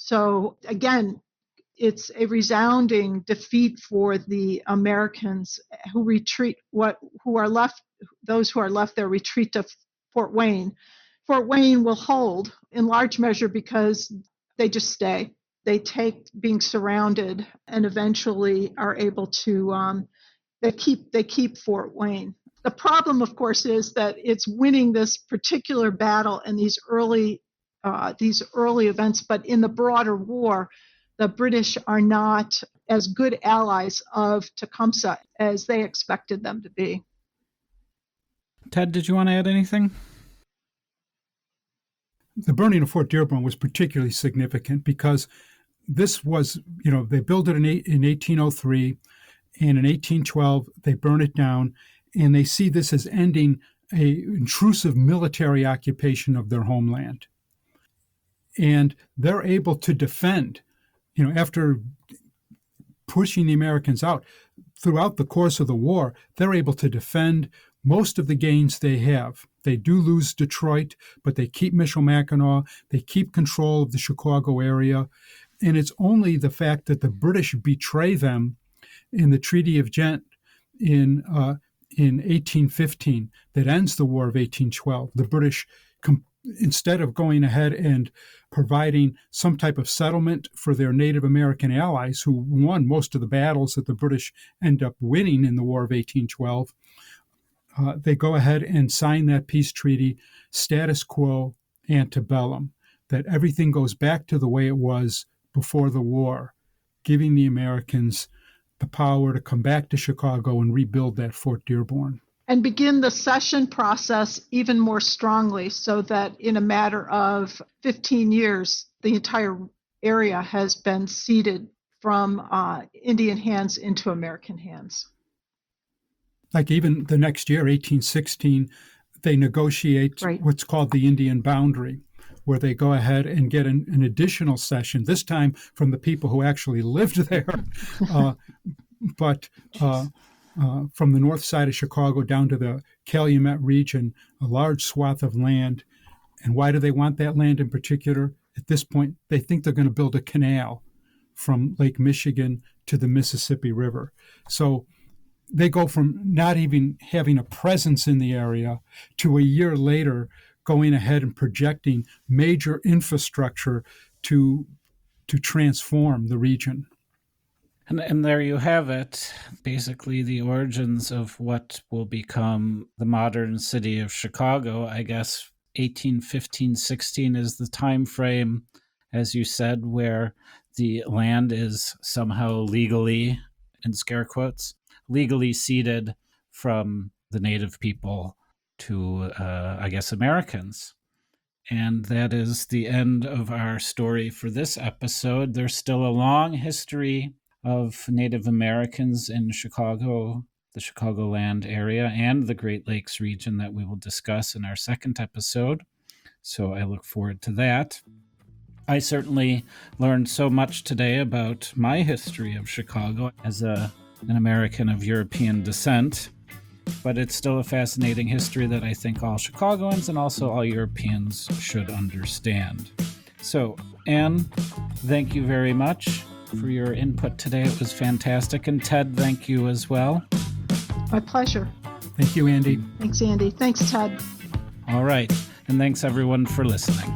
Speaker 3: So again, it's a resounding defeat for the Americans who retreat, what who are left, those who are left there retreat to Fort Wayne. Fort Wayne will hold in large measure because they just stay. They take being surrounded and eventually are able to um, They keep they keep Fort Wayne. The problem, of course, is that it's winning this particular battle and these early uh, these early events, but in the broader war, the British are not as good allies of Tecumseh as they expected them to be.
Speaker 1: Ted, did you want to add anything?
Speaker 2: The burning of Fort Dearborn was particularly significant because this was, you know, they built it in, in eighteen oh three. And in eighteen twelve, they burn it down, and they see this as ending an intrusive military occupation of their homeland. And they're able to defend, you know, after pushing the Americans out, throughout the course of the war, they're able to defend most of the gains they have. They do lose Detroit, but they keep Michilimackinac, they keep control of the Chicago area. And it's only the fact that the British betray them in the Treaty of Ghent in uh, in eighteen fifteen that ends the War of eighteen twelve. The British, com- instead of going ahead and providing some type of settlement for their Native American allies who won most of the battles that the British end up winning in the War of eighteen twelve, uh, they go ahead and sign that peace treaty, status quo antebellum, that everything goes back to the way it was before the war, giving the Americans the power to come back to Chicago and rebuild that Fort Dearborn.
Speaker 3: And begin the cession process even more strongly so that in a matter of fifteen years, the entire area has been ceded from uh, Indian hands into American hands.
Speaker 2: Like even the next year, eighteen sixteen, they negotiate right. what's called the Indian boundary, where they go ahead and get an, an additional cession, this time from the people who actually lived there, uh, but uh, uh, from the north side of Chicago down to the Calumet region, a large swath of land. And why do they want that land in particular? At this point, they think they're going to build a canal from Lake Michigan to the Mississippi River. So they go from not even having a presence in the area to a year later going ahead and projecting major infrastructure to, to transform the region.
Speaker 1: And, and there you have it, basically the origins of what will become the modern city of Chicago. I guess eighteen fifteen, sixteen is the time frame, as you said, where the land is somehow legally, in scare quotes, legally ceded from the native people to, uh, I guess, Americans. And that is the end of our story for this episode. There's still a long history of Native Americans in Chicago, the Chicagoland area, and the Great Lakes region that we will discuss in our second episode. So I look forward to that. I certainly learned so much today about my history of Chicago as a, an American of European descent, but it's still a fascinating history that I think all Chicagoans and also all Europeans should understand. So, Anne, thank you very much for your input today. It was fantastic. And Ted, thank you as well.
Speaker 3: My pleasure.
Speaker 2: Thank you, Andy.
Speaker 3: Thanks, Andy. Thanks, Ted.
Speaker 1: All right. And thanks, everyone, for listening.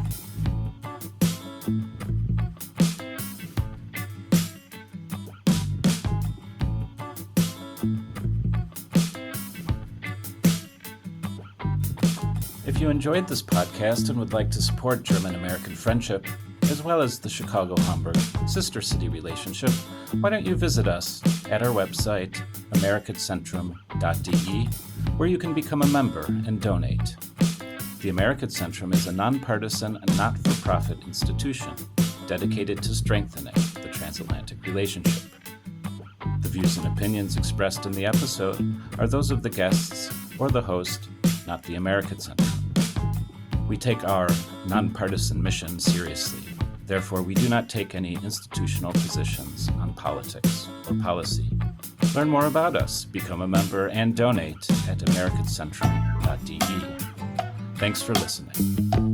Speaker 1: If you enjoyed this podcast and would like to support German-American friendship, as well as the Chicago-Hamburg sister city relationship, why don't you visit us at our website, americatcentrum dot d e, where you can become a member and donate. The Americatcentrum is a nonpartisan and not-for-profit institution dedicated to strengthening the transatlantic relationship. The views and opinions expressed in the episode are those of the guests or the host, not the Americatcentrum. We take our nonpartisan mission seriously. Therefore, we do not take any institutional positions on politics or policy. Learn more about us, become a member, and donate at americatcentrum dot d e. Thanks for listening.